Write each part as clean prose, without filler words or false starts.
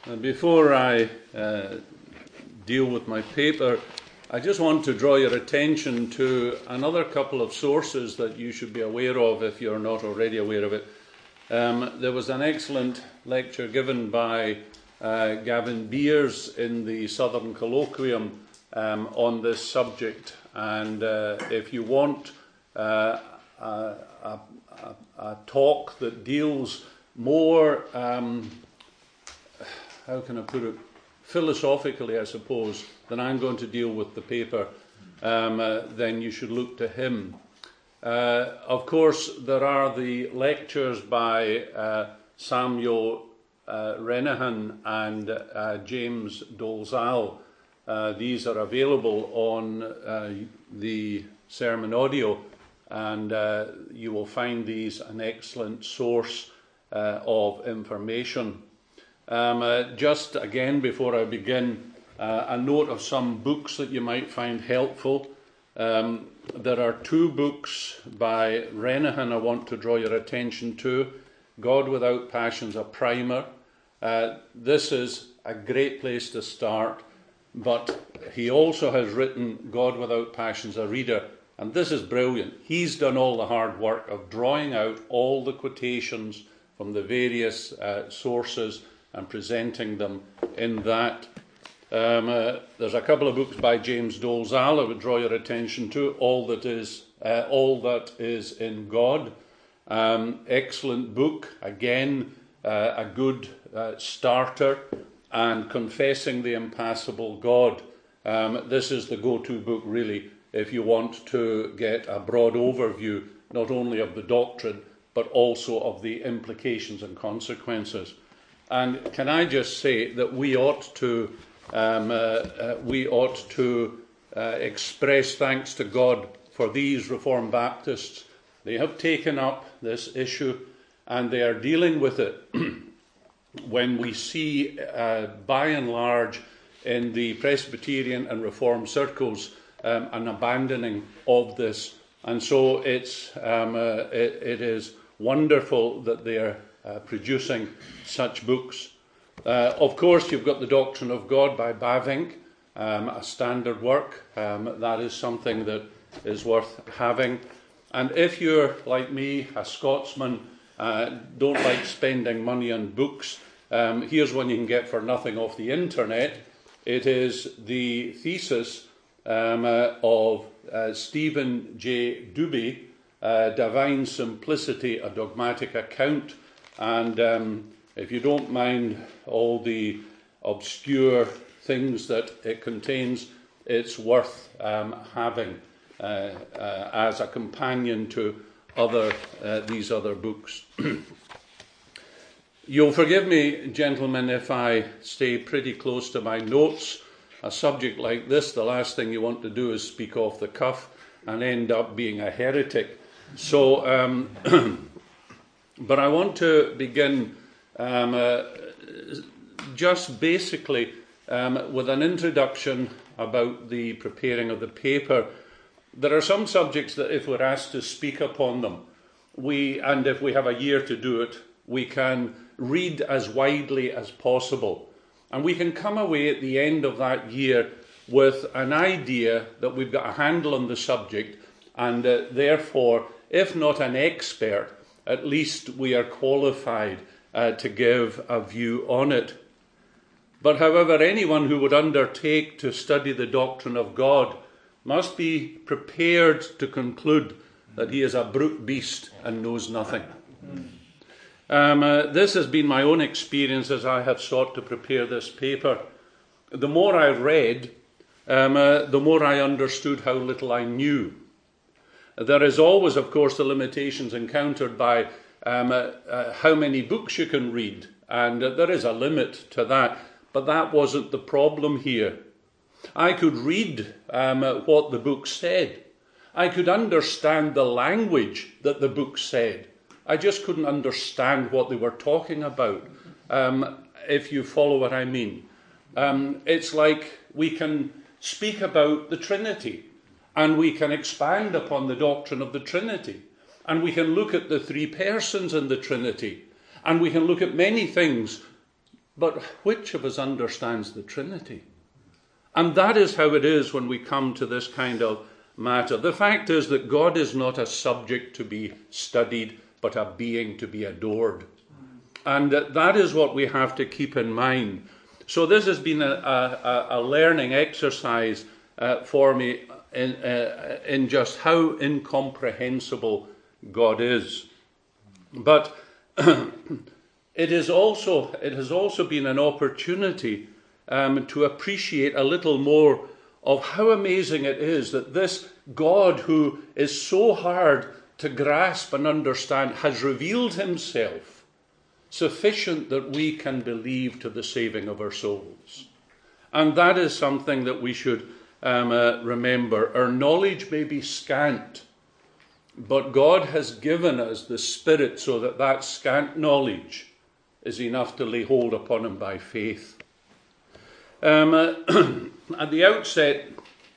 Before I deal with my paper, I just want to draw your attention to another couple of sources that you should be aware of if you're not already aware of it. There was an excellent lecture given by Gavin Beers in the Southern Colloquium on this subject, and if you want a talk that deals more how can I put it, philosophically, I suppose, than I'm going to deal with the paper, then you should look to him. Of course, there are the lectures by Samuel Renahan and James Dolezal. These are available on the sermon audio, and you will find these an excellent source of information. Just again, before I begin, a note of some books that you might find helpful. There are two books by Renahan I want to draw your attention to. God Without Passions, a primer. This is a great place to start, but he also has written God Without Passions, a reader, and this is brilliant. He's done all the hard work of drawing out all the quotations from the various sources and presenting them in that. There's a couple of books by James Dolezal I would draw your attention to. All That Is in God. Excellent book. Again, a good starter. And Confessing the Impassible God. This is the go-to book, really, if you want to get a broad overview, not only of the doctrine, but also of the implications and consequences. And can I just say that we ought to express thanks to God for these Reformed Baptists. They have taken up this issue and they are dealing with it when we see, by and large, in the Presbyterian and Reformed circles, an abandoning of this. And so it is wonderful that they are producing such books. Of course, you've got The Doctrine of God by Bavinck, a standard work. That is something that is worth having. And if you're, like me, a Scotsman, don't like spending money on books, here's one you can get for nothing off the internet. It is the thesis of Stephen J. Doobie, Divine Simplicity, a Dogmatic Account. And if you don't mind all the obscure things that it contains, it's worth having as a companion to these other books. You'll forgive me, gentlemen, if I stay pretty close to my notes. A subject like this, the last thing you want to do is speak off the cuff and end up being a heretic. So, but I want to begin just basically with an introduction about the preparing of the paper. There are some subjects that if we're asked to speak upon them, and if we have a year to do it, we can read as widely as possible. And we can come away at the end of that year with an idea that we've got a handle on the subject, and therefore, if not an expert, at least we are qualified to give a view on it. But however, anyone who would undertake to study the doctrine of God must be prepared to conclude that he is a brute beast and knows nothing. This has been my own experience as I have sought to prepare this paper. The more I read, the more I understood how little I knew. There is always, of course, the limitations encountered by how many books you can read, and there is a limit to that, but that wasn't the problem here. I could read what the book said. I could understand the language that the book said. I just couldn't understand what they were talking about, if you follow what I mean. It's like we can speak about the Trinity, and we can expand upon the doctrine of the Trinity, and we can look at the three persons in the Trinity, and we can look at many things But which of us understands the Trinity? And that is how it is when we come to this kind of matter. The fact is that God is not a subject to be studied, but a being to be adored. And that is what we have to keep in mind. So this has been a learning exercise for me in just how incomprehensible God is. But it has also been an opportunity to appreciate a little more of how amazing it is that this God, who is so hard to grasp and understand, has revealed himself sufficient that we can believe to the saving of our souls. And that is something that we should remember. Our knowledge may be scant, but God has given us the Spirit so that that scant knowledge is enough to lay hold upon him by faith. At the outset,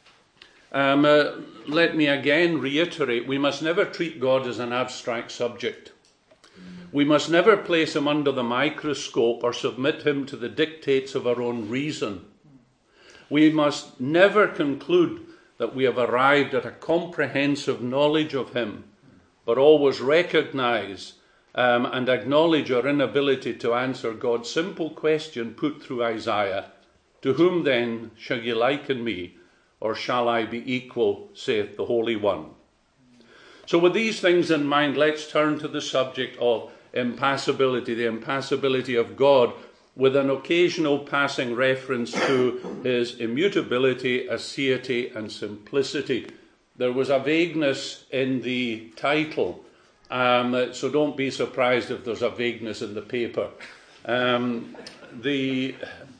let me again reiterate, we must never treat God as an abstract subject. We must never place him under the microscope or submit him to the dictates of our own reason. We must never conclude that we have arrived at a comprehensive knowledge of him, but always recognize and acknowledge our inability to answer God's simple question put through Isaiah: "To whom then shall ye liken me, or shall I be equal, saith the Holy One?" So with these things in mind, let's turn to the subject of impassibility, the impassibility of God, with an occasional passing reference to his immutability, aseity, and simplicity. There was a vagueness in the title, so don't be surprised if there's a vagueness in the paper. The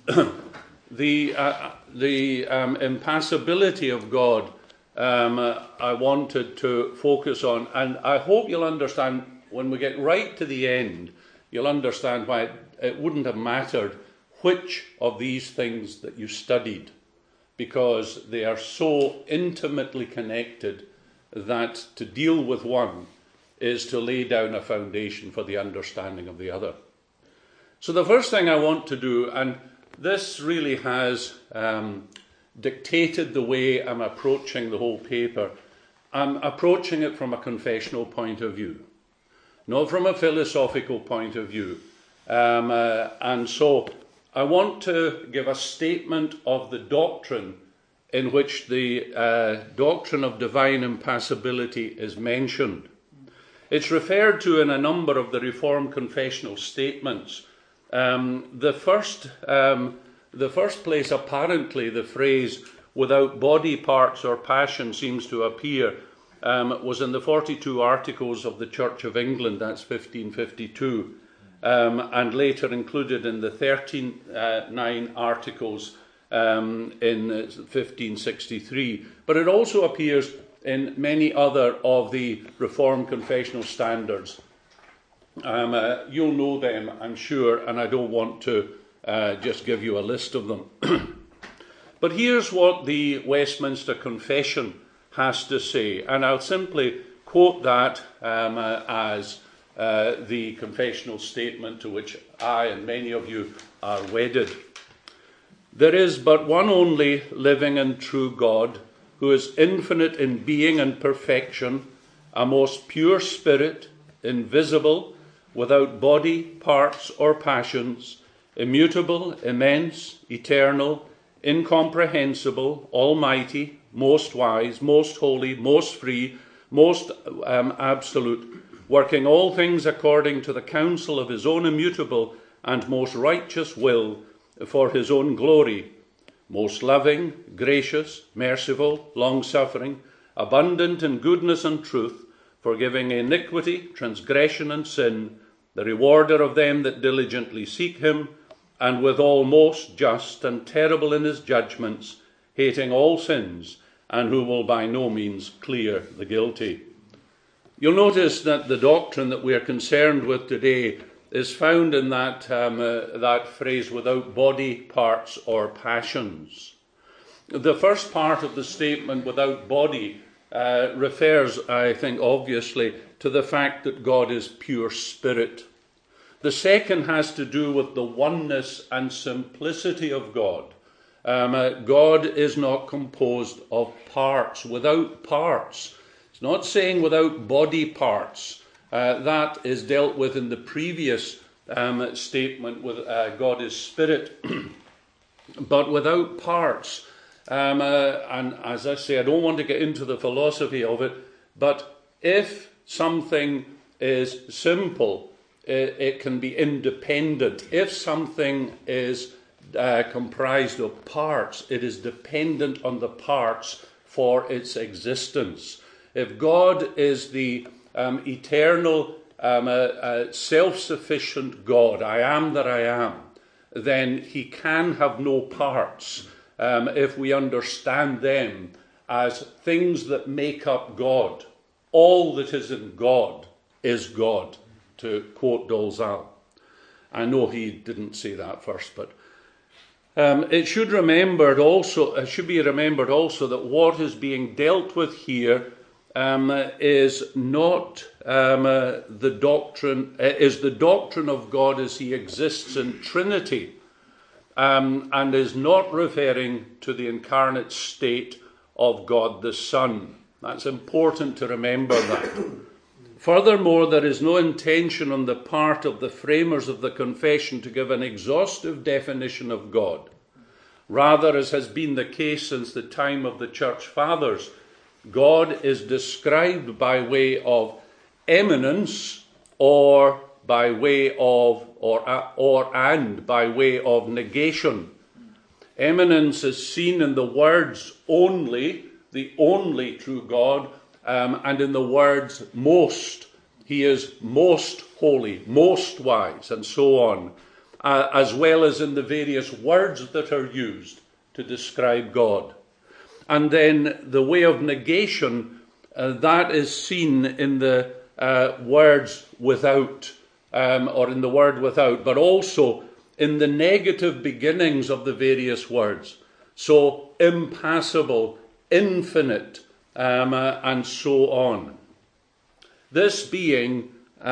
impassibility of God I wanted to focus on, and I hope you'll understand when we get right to the end, you'll understand why it wouldn't have mattered which of these things that you studied, because they are so intimately connected that to deal with one is to lay down a foundation for the understanding of the other. So the first thing I want to do, and this really has dictated the way I'm approaching the whole paper, I'm approaching it from a confessional point of view, not from a philosophical point of view. And so I want to give a statement of the doctrine in which the doctrine of divine impassibility is mentioned. It's referred to in a number of the Reformed confessional statements. The first place, apparently, the phrase "without body parts or passion" seems to appear was in the 42 Articles of the Church of England, that's 1552, and later included in the 39 Articles in 1563. But it also appears in many other of the Reformed confessional standards. You'll know them, I'm sure, and I don't want to just give you a list of them. But here's what the Westminster Confession has to say, and I'll simply quote that as the confessional statement to which I and many of you are wedded. "There is but one only living and true God, who is infinite in being and perfection, a most pure spirit, invisible, without body, parts, or passions, immutable, immense, eternal, incomprehensible, almighty, most wise, most holy, most free, most absolute, working all things according to the counsel of his own immutable and most righteous will, for his own glory, most loving, gracious, merciful, long-suffering, abundant in goodness and truth, forgiving iniquity, transgression, and sin, the rewarder of them that diligently seek him, and withal most just and terrible in his judgments, hating all sins, and who will by no means clear the guilty." You'll notice that the doctrine that we are concerned with today is found in that phrase, "without body, parts, or passions." The first part of the statement, "without body," refers, I think, obviously to the fact that God is pure spirit. The second has to do with the oneness and simplicity of God. God is not composed of parts, without parts. It's not saying without body parts. That is dealt with in the previous statement with God is spirit, but without parts. And as I say, I don't want to get into the philosophy of it, but if something is simple, it can be independent. If something is comprised of parts, it is dependent on the parts for its existence. If God is the eternal, self-sufficient God, I am that I am, then he can have no parts if we understand them as things that make up God. All that is in God is God, to quote Dolezal. I know he didn't say that first, but it should be remembered also that what is being dealt with here is not the doctrine of God as he exists in Trinity, and is not referring to the incarnate state of God the Son. That's important to remember that. Furthermore, there is no intention on the part of the framers of the confession to give an exhaustive definition of God. Rather, as has been the case since the time of the Church Fathers, God is described by way of eminence or by way of and by way of negation. Eminence is seen in the words only, the only true God, and in the words most. He is most holy, most wise, and so on, as well as in the various words that are used to describe God. And then the way of negation, that is seen in the words without, or in the word without, but also in the negative beginnings of the various words. So impassible, infinite, and so on. This being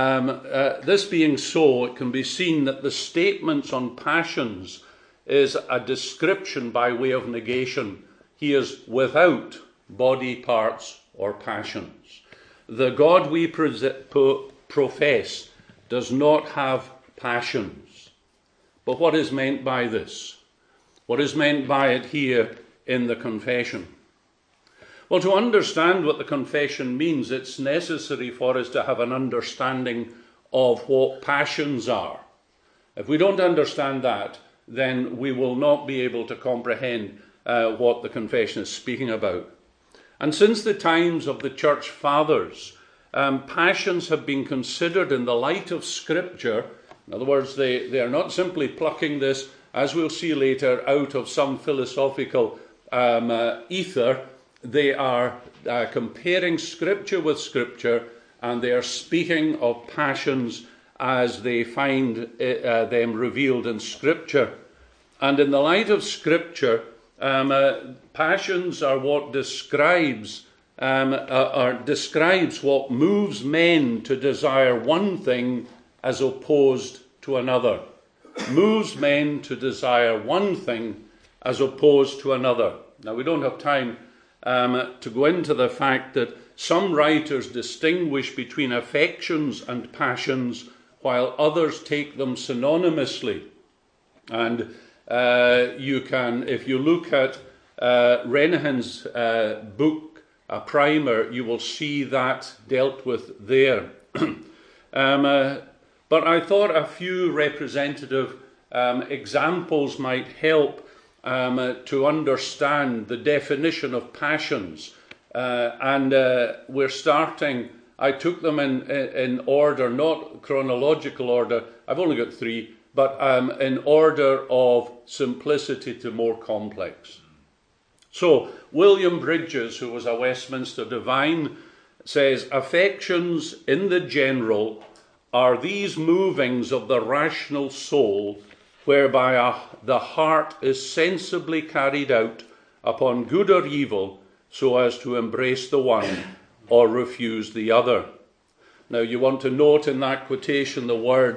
so, it can be seen that the statements on passions is a description by way of negation. He is without body parts or passions. The God we profess does not have passions. But what is meant by this? What is meant by it here in the confession? Well, to understand what the confession means, it's necessary for us to have an understanding of what passions are. If we don't understand that, then we will not be able to comprehend what the confession is speaking about. And since the times of the Church Fathers, passions have been considered in the light of Scripture. In other words, they are not simply plucking this, as we'll see later, out of some philosophical ether. They are comparing Scripture with Scripture, and they are speaking of passions as they find them revealed in Scripture. And in the light of Scripture, passions are what describes what moves men to desire one thing as opposed to another. Moves men to desire one thing as opposed to another. Now, we don't have time to go into the fact that some writers distinguish between affections and passions, while others take them synonymously. And you can, if you look at Renehan's book, A Primer, you will see that dealt with there. But I thought a few representative examples might help to understand the definition of passions. And we're starting, I took them in order, not chronological order. I've only got three, but in order of simplicity to more complex. So, William Bridges, who was a Westminster divine, says, affections in the general are these movings of the rational soul whereby the heart is sensibly carried out upon good or evil so as to embrace the one or refuse the other. Now you want to note in that quotation the words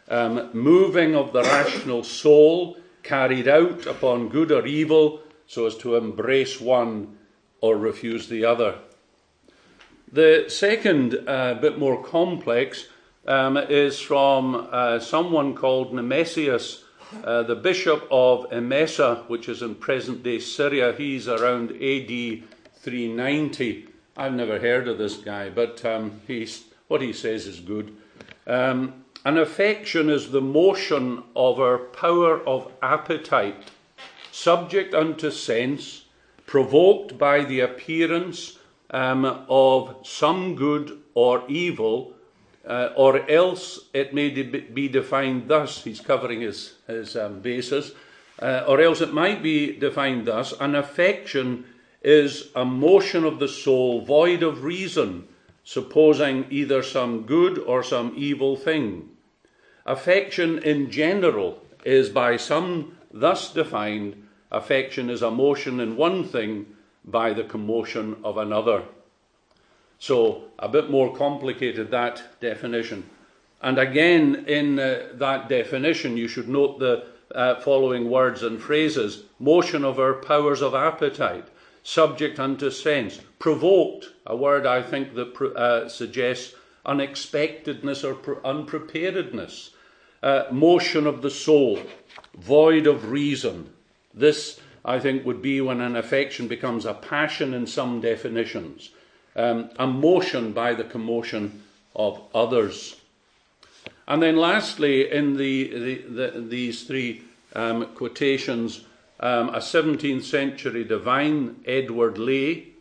moving of the rational soul carried out upon good or evil so as to embrace one or refuse the other. The second, bit more complex, is from someone called Nemesius, the bishop of Emesa, which is in present-day Syria. He's around AD 390. I've never heard of this guy, but what he says is good. An affection is the motion of our power of appetite, subject unto sense, provoked by the appearance of some good or evil, or else it may be defined thus. He's covering his basis. Or else it might be defined thus: an affection is a motion of the soul void of reason, supposing either some good or some evil thing. Affection in general is by some thus defined: affection is a motion in one thing by the commotion of another. So, a bit more complicated, that definition. And again, in that definition, you should note the following words and phrases: motion of our powers of appetite, subject unto sense, provoked, a word I think that suggests unexpectedness or unpreparedness, motion of the soul, void of reason. This, I think, would be when an affection becomes a passion in some definitions, a motion by the commotion of others. And then lastly, in these three quotations, a 17th century divine, Edward Lee,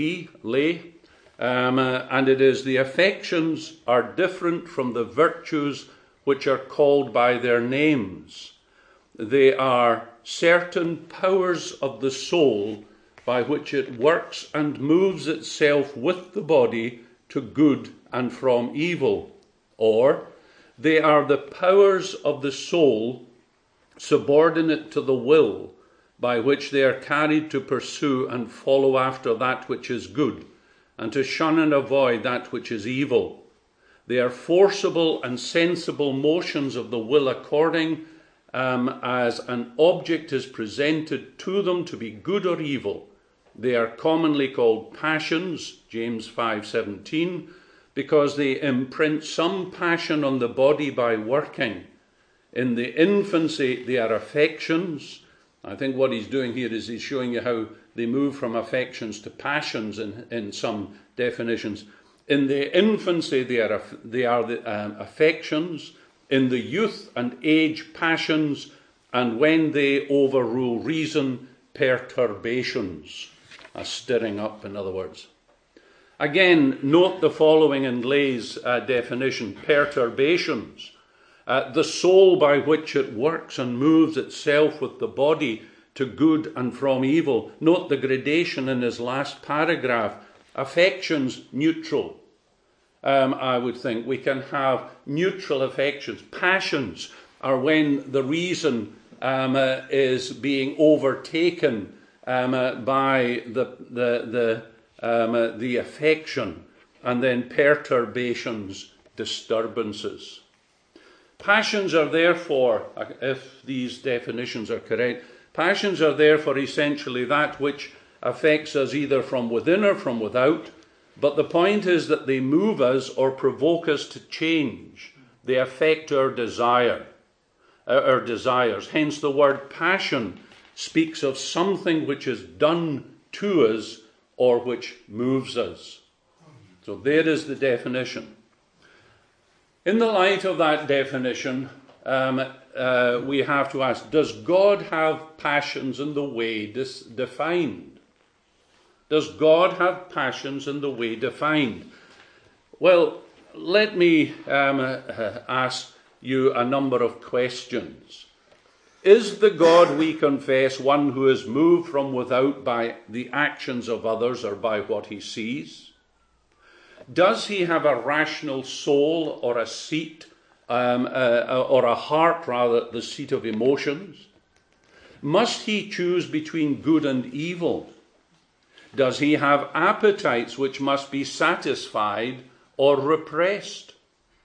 and it is: the affections are different from the virtues which are called by their names. They are certain powers of the soul by which it works and moves itself with the body to good and from evil. Or, they are the powers of the soul subordinate to the will, by which they are carried to pursue and follow after that which is good, and to shun and avoid that which is evil. They are forcible and sensible motions of the will according as an object is presented to them to be good or evil. They are commonly called passions, James 5:17, because they imprint some passion on the body by working. In the infancy, they are affections. I think what he's doing here is he's showing you how they move from affections to passions in some definitions. In the infancy, they are the affections. In the youth and age, passions. And when they overrule reason, perturbations. A stirring up, in other words. Again, note the following in Lay's definition: perturbations. The soul by which it works and moves itself with the body to good and from evil. Note the gradation in his last paragraph. Affections, neutral. I would think we can have neutral affections. Passions are when the reason is being overtaken by the affection, and then perturbations, disturbances. Passions are therefore, if these definitions are correct, passions are therefore essentially that which affects us either from within or from without, but the point is that they move us or provoke us to change. They affect our desires. Hence the word passion speaks of something which is done to us or which moves us. So there is the definition. In the light of that definition, we have to ask, does God have passions in the way defined? Does God have passions in the way defined? Well, let me ask you a number of questions. Is the God we confess one who is moved from without by the actions of others or by what he sees? Does he have a rational soul or a seat, or a heart rather, the seat of emotions? Must he choose between good and evil? Does he have appetites which must be satisfied or repressed?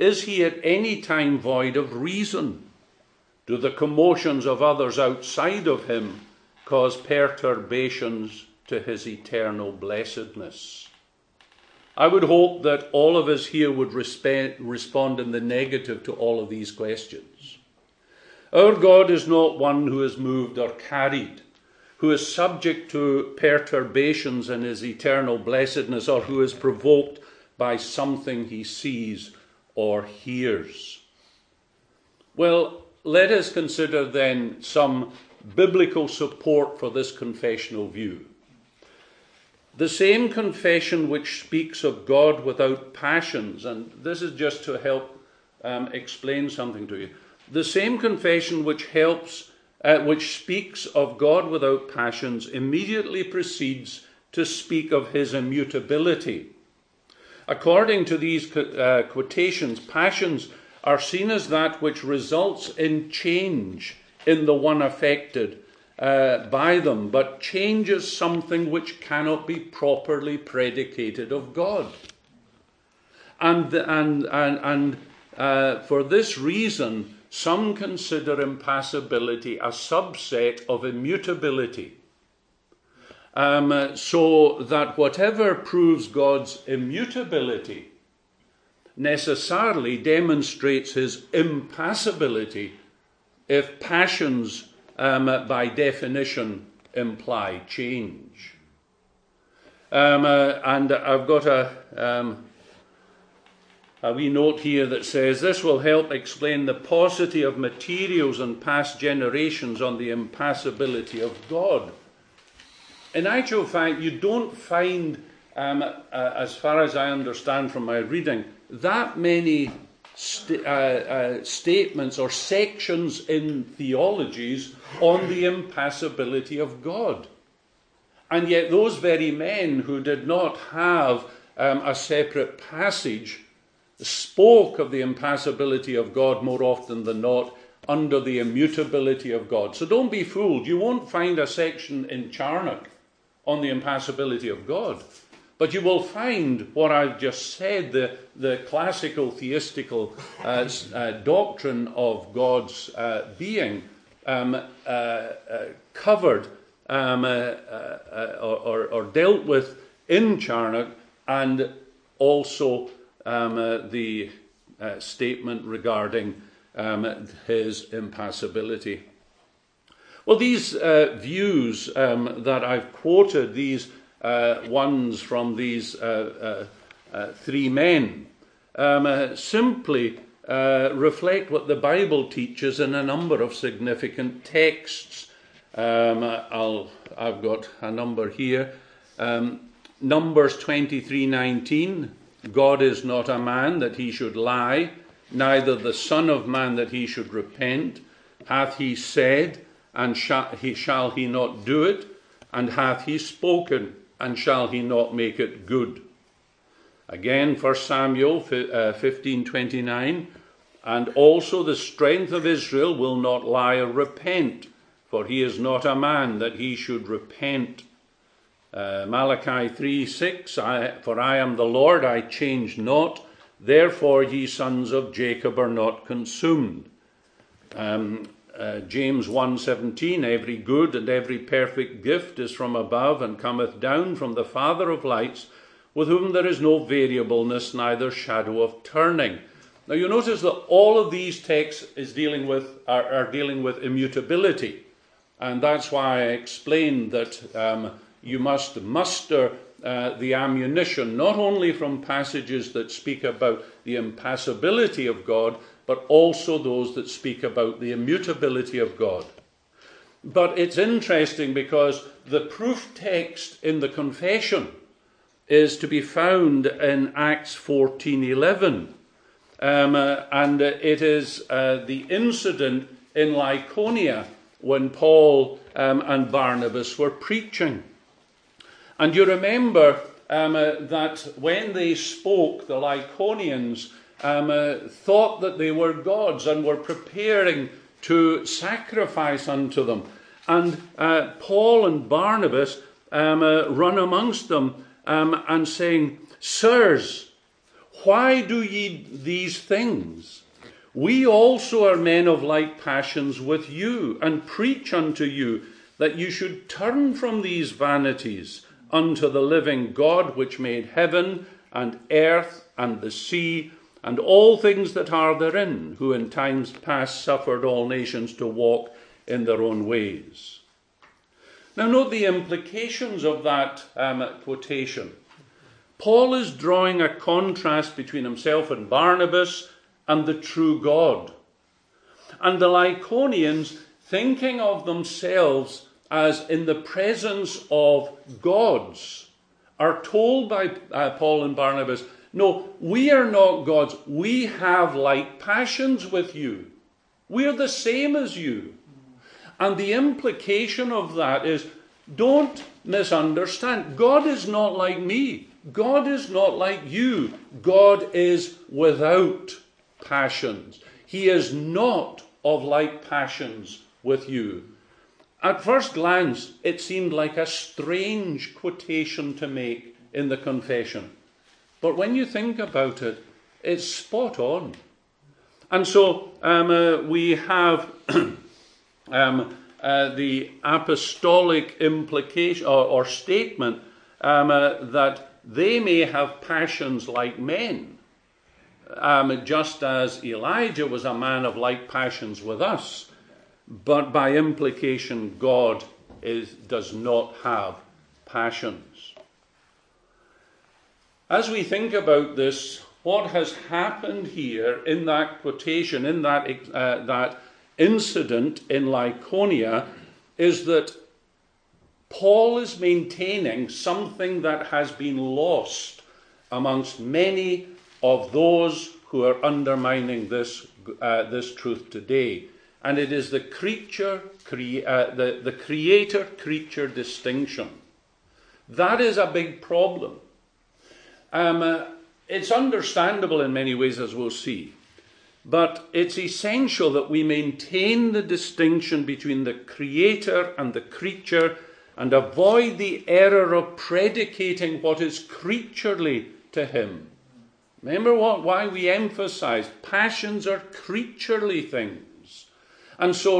Is he at any time void of reason? Do the commotions of others outside of him cause perturbations to his eternal blessedness? I would hope that all of us here would respond in the negative to all of these questions. Our God is not one who is moved or carried, who is subject to perturbations in his eternal blessedness, or who is provoked by something he sees or hears. Well, let us consider then some biblical support for this confessional view. The same confession which speaks of God without passions, and this is just to help explain something to you. The same confession which speaks of God without passions immediately proceeds to speak of his immutability. According to these quotations, passions are seen as that which results in change in the one affected by them, but changes something which cannot be properly predicated of God. And for this reason, some consider impassibility a subset of immutability. So that whatever proves God's immutability necessarily demonstrates his impassibility if passions, by definition, imply change. And I've got a wee note here that says, this will help explain the paucity of materials in past generations on the impassibility of God. In actual fact, you don't find, as far as I understand from my reading, that many statements or sections in theologies on the impassibility of God. And yet those very men who did not have a separate passage spoke of the impassibility of God more often than not under the immutability of God. So don't be fooled. You won't find a section in Charnock on the impassibility of God. But you will find what I've just said, the classical theistical doctrine of God's being covered or dealt with in Charnock, and also the statement regarding his impassibility. Well, these views that I've quoted, these ones from these three men, simply reflect what the Bible teaches in a number of significant texts. I've got a number here. Numbers 23:19. God is not a man that he should lie, neither the Son of Man that he should repent. Hath he said, and shall he not do it? And hath he spoken, and shall he not make it good? Again, 1 Samuel 15:29. And also the strength of Israel will not lie or repent, for he is not a man that he should repent. Malachi 3:6. For I am the Lord, I change not. Therefore ye sons of Jacob are not consumed. James 1:17. Every good and every perfect gift is from above, and cometh down from the Father of lights, with whom there is no variableness, neither shadow of turning. Now you notice that all of these texts are dealing with immutability. And that's why I explained that you must muster the ammunition, not only from passages that speak about the impassibility of God, but also those that speak about the immutability of God. But it's interesting because the proof text in the confession is to be found in Acts 14:11. And it is the incident in Lycaonia when Paul and Barnabas were preaching. And you remember that when they spoke, the Lycaonians thought that they were gods and were preparing to sacrifice unto them. And Paul and Barnabas run amongst them and saying, Sirs, Why do ye these things? We also are men of like passions with you, and preach unto you that you should turn from these vanities unto the living God, which made heaven and earth and the sea and all things that are therein, who in times past suffered all nations to walk in their own ways. Now note the implications of that quotation. Paul is drawing a contrast between himself and Barnabas and the true God. And the Lycaonians, thinking of themselves as in the presence of gods, are told by Paul and Barnabas, no, we are not gods. We have like passions with you. We are the same as you. And the implication of that is, don't misunderstand. God is not like me. God is not like you. God is without passions. He is not of like passions with you. At first glance, it seemed like a strange quotation to make in the confession. But when you think about it, it's spot on. And so we have the apostolic implication or statement that they may have passions like men, just as Elijah was a man of like passions with us. But by implication, God does not have passions. As we think about this, what has happened here in that quotation, in that incident in Lycaonia, is that Paul is maintaining something that has been lost amongst many of those who are undermining this truth today. And it is the creator-creature distinction. That is a big problem. It's understandable in many ways, as we'll see. But it's essential that we maintain the distinction between the creator and the creature and avoid the error of predicating what is creaturely to him. Remember why we emphasize passions are creaturely things. And so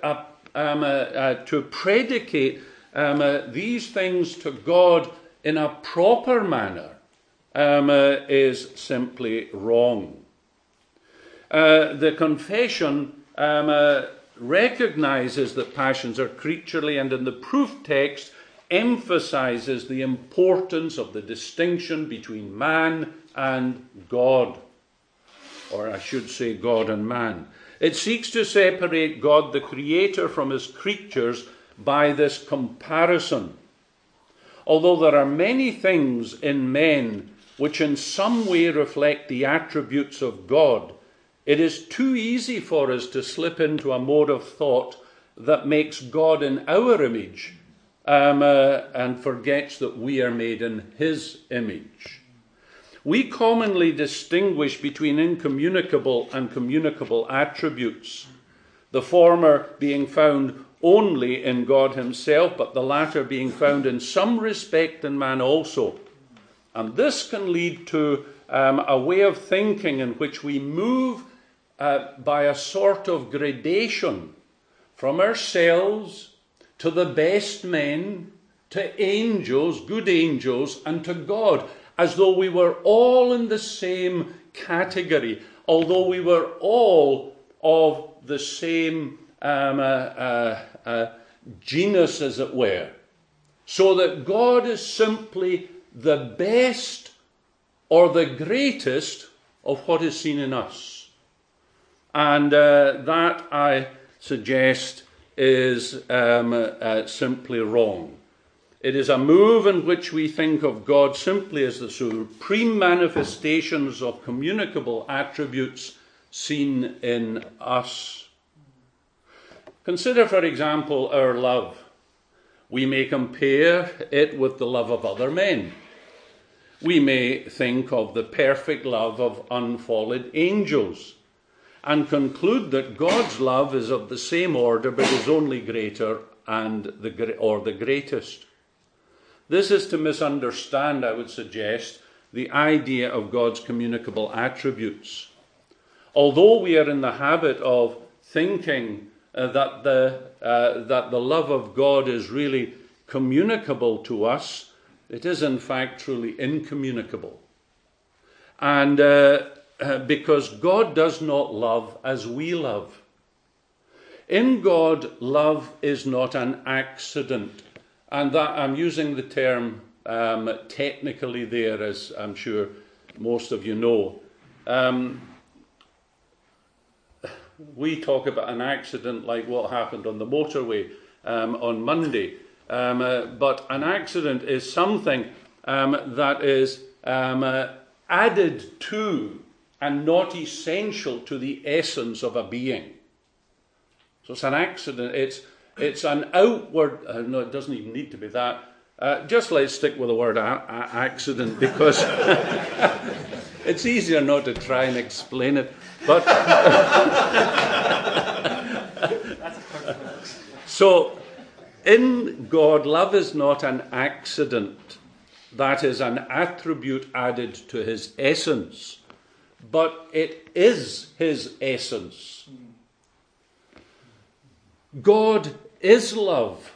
to predicate these things to God in a proper manner is simply wrong. The confession recognizes that passions are creaturely, and in the proof text emphasizes the importance of the distinction between man and God. Or I should say God and man. It seeks to separate God the Creator from his creatures by this comparison. Although there are many things in men which in some way reflect the attributes of God, it is too easy for us to slip into a mode of thought that makes God in our image and forgets that we are made in his image. We commonly distinguish between incommunicable and communicable attributes, the former being found only in God himself, but the latter being found in some respect in man also. And this can lead to a way of thinking in which we move by a sort of gradation from ourselves to the best men, to angels, good angels, and to God, as though we were all in the same category, although we were all of the same genus, as it were. So that God is simply the best or the greatest of what is seen in us. And that, I suggest, is simply wrong. It is a move in which we think of God simply as the supreme manifestations of communicable attributes seen in us. Consider, for example, our love. We may compare it with the love of other men. We may think of the perfect love of unfallen angels and conclude that God's love is of the same order but is only greater or the greatest. This is to misunderstand, I would suggest, the idea of God's communicable attributes. Although we are in the habit of thinking that the love of God is really communicable to us, it is in fact truly incommunicable. And because God does not love as we love. In God, love is not an accident. And that I'm using the term technically there, as I'm sure most of you know. We talk about an accident like what happened on the motorway on Monday. But an accident is something that is added to and not essential to the essence of a being. So it's an accident. It's an outward. No, it doesn't even need to be that. Just let's stick with the word accident, because it's easier not to try and explain it. But so in God, love is not an accident. That is an attribute added to his essence. But it is his essence. God is love.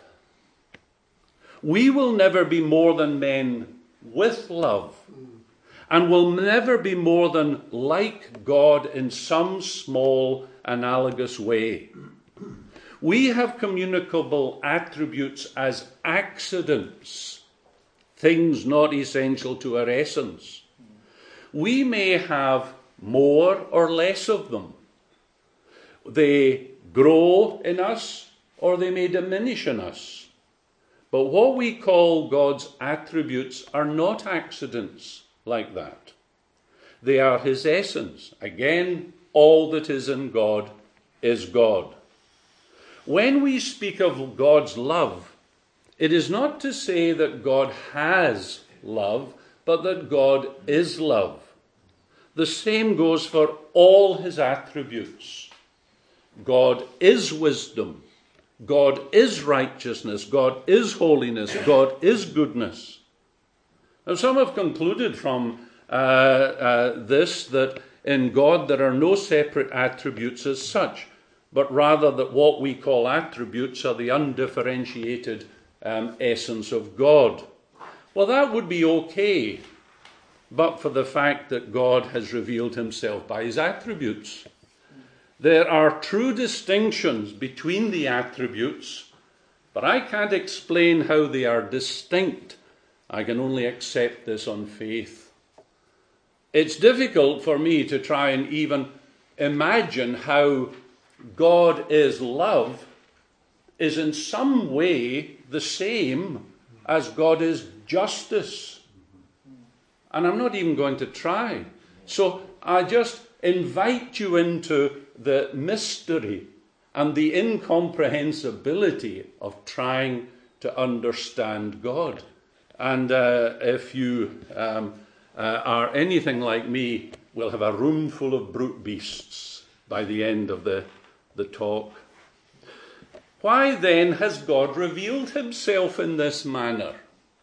We will never be more than men with love, and will never be more than like God in some small analogous way. We have communicable attributes as accidents, things not essential to our essence. We may have more or less of them. They grow in us, or they may diminish in us. But what we call God's attributes are not accidents like that. They are his essence. Again, all that is in God is God. When we speak of God's love, it is not to say that God has love, but that God is love. The same goes for all his attributes. God is wisdom. God is righteousness. God is holiness. God is goodness. Now, some have concluded from this that in God there are no separate attributes as such, but rather that what we call attributes are the undifferentiated essence of God. Well, that would be okay, but for the fact that God has revealed himself by his attributes. There are true distinctions between the attributes, but I can't explain how they are distinct. I can only accept this on faith. It's difficult for me to try and even imagine how God is love is in some way the same as God is justice. And I'm not even going to try. So I just invite you into the mystery and the incomprehensibility of trying to understand God. And if you are anything like me, we'll have a room full of brute beasts by the end of the talk. Why then has God revealed himself in this manner?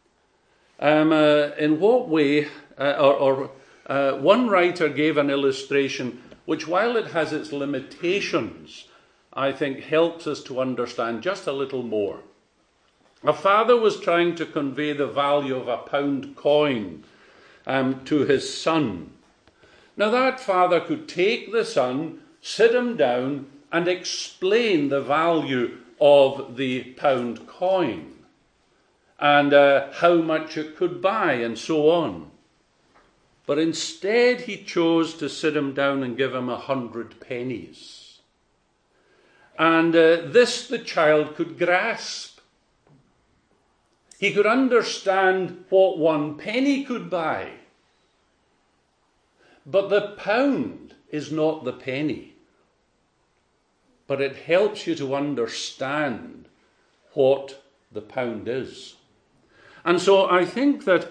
In what way, one writer gave an illustration which, while it has its limitations, I think helps us to understand just a little more. A father was trying to convey the value of a £1 coin to his son. Now that father could take the son, sit him down, and explain the value of the £1 coin and how much it could buy and so on. But instead he chose to sit him down and give him 100 pennies. And this the child could grasp. He could understand what 1 penny could buy. But the £1 is not the penny. But it helps you to understand what the £1 is. And so I think that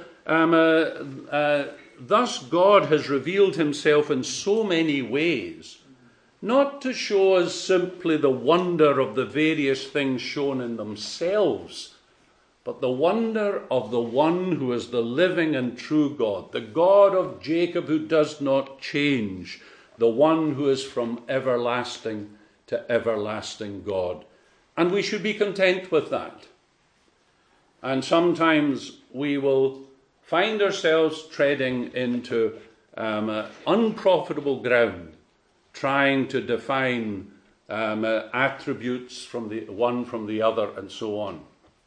thus God has revealed himself in so many ways, not to show us simply the wonder of the various things shown in themselves, but the wonder of the one who is the living and true God, the God of Jacob who does not change, the one who is from everlasting to everlasting God. And we should be content with that. And sometimes we will find ourselves treading into unprofitable ground, trying to define attributes from the one from the other and so on.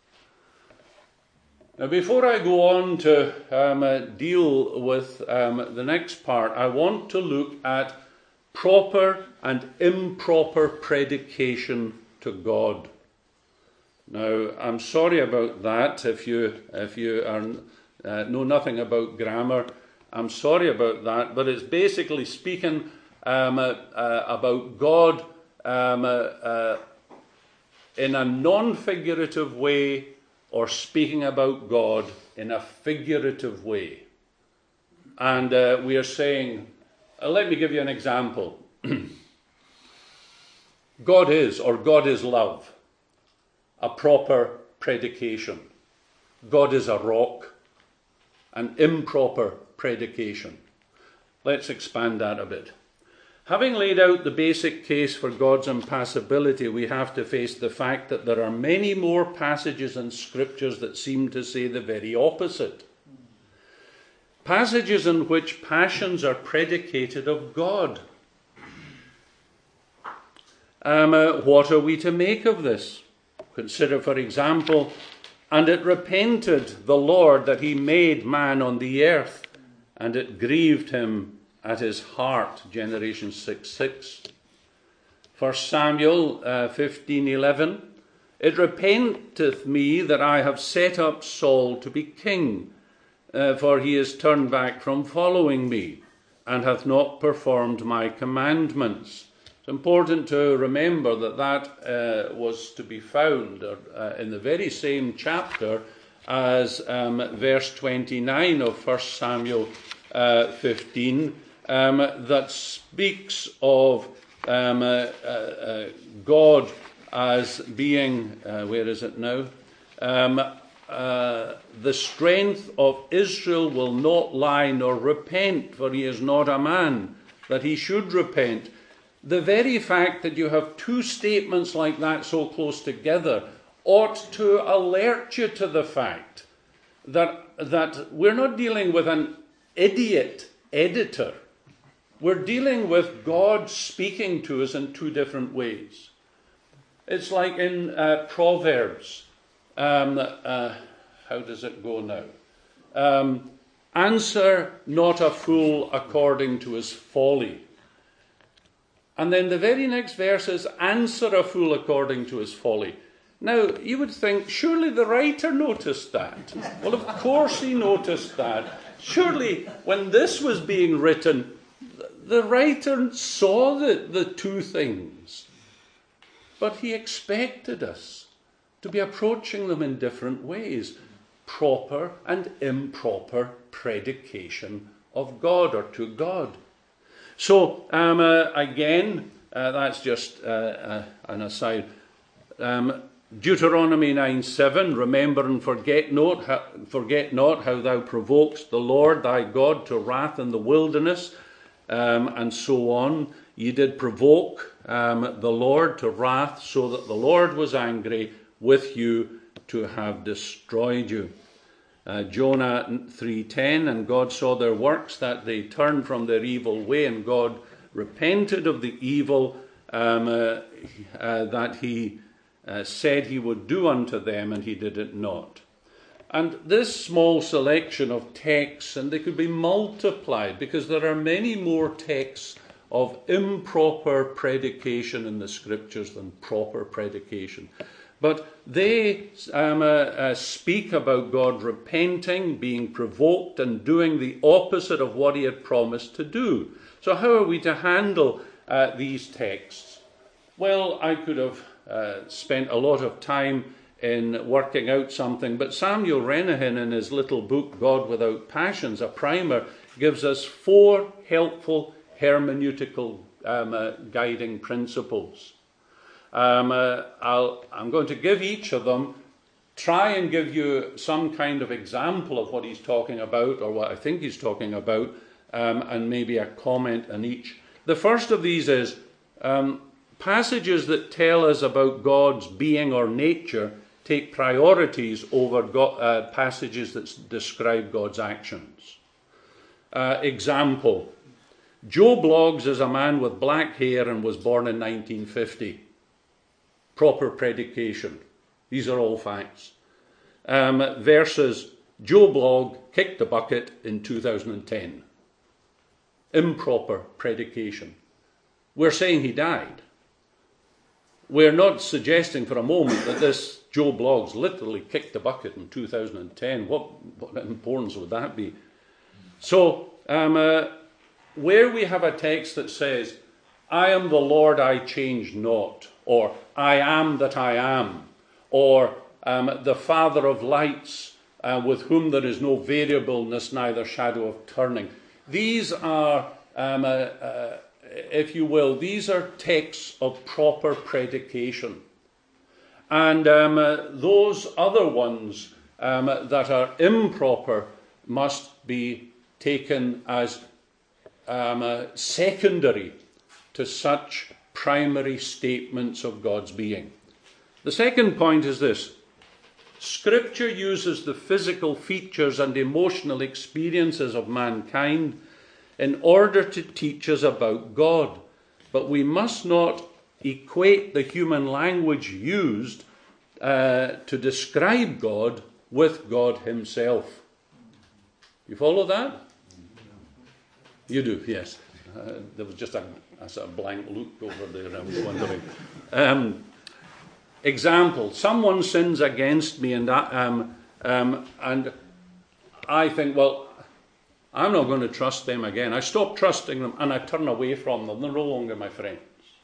Now, before I go on to deal with the next part, I want to look at proper and improper predication to God. Now, I'm sorry about that. If you know nothing about grammar, I'm sorry about that. But it's basically speaking about God in a non-figurative way, or speaking about God in a figurative way. And we are saying, let me give you an example. God is, or God is love, a proper predication. God is a rock, an improper predication. Let's expand that a bit. Having laid out the basic case for God's impassibility, we have to face the fact that there are many more passages in Scriptures that seem to say the very opposite. Passages in which passions are predicated of God. What are we to make of this? Consider, for example, and it repented the Lord that he made man on the earth, and it grieved him at his heart, Generation 6:6. 1 Samuel 15:11, it repenteth me that I have set up Saul to be king, for he is turned back from following me, and hath not performed my commandments. It's important to remember that was to be found in the very same chapter as verse 29 of 1 Samuel 15, that speaks of God as being, where is it now? The strength of Israel will not lie nor repent, for he is not a man that he should repent. The very fact that you have two statements like that so close together ought to alert you to the fact that we're not dealing with an idiot editor. We're dealing with God speaking to us in two different ways. It's like in Proverbs. How does it go now? Answer not a fool according to his folly. And then the very next verse is, answer a fool according to his folly. Now, you would think, surely the writer noticed that. Well, of course he noticed that. Surely, when this was being written, the writer saw the two things. But he expected us to be approaching them in different ways. Proper and improper predication of God, or to God. So, again, that's just an aside. Deuteronomy 9:7, remember and forget not how thou provokest the Lord thy God to wrath in the wilderness, and so on. Ye did provoke the Lord to wrath, so that the Lord was angry with you to have destroyed you. Jonah 3:10, and God saw their works, that they turned from their evil way, and God repented of the evil that he said he would do unto them, and he did it not. And this small selection of texts, and they could be multiplied, because there are many more texts of improper predication in the Scriptures than proper predication. But they speak about God repenting, being provoked, and doing the opposite of what he had promised to do. So how are we to handle these texts? Well, I could have spent a lot of time in working out something, but Samuel Renihan, in his little book, God Without Passions, a primer, gives us 4 helpful hermeneutical guiding principles. I'm going to give each of them try and give you some kind of example of what he's talking about, or what I think he's talking about, and maybe a comment on each. The first of these is passages that tell us about God's being or nature take priorities over passages that describe God's actions. Example, Joe Bloggs is a man with black hair and was born in 1950. Proper predication. These are all facts. Versus Joe Blogg kicked the bucket in 2010. Improper predication. We're saying he died. We're not suggesting for a moment that this Joe Bloggs literally kicked the bucket in 2010. What importance would that be? So, where we have a text that says, I am the Lord, I change not, or I am that I am, or the Father of lights, with whom there is no variableness, neither shadow of turning. These are, if you will, these are texts of proper predication. And those other ones that are improper must be taken as secondary to such primary statements of God's being. The second point is this. Scripture uses the physical features and emotional experiences of mankind in order to teach us about God. But we must not equate the human language used to describe God with God himself. You follow that? You do, yes. There was just a sort of blank look over there, I was wondering. Example, someone sins against me and I think, well, I'm not going to trust them again. I stop trusting them and I turn away from them. They're no longer my friends.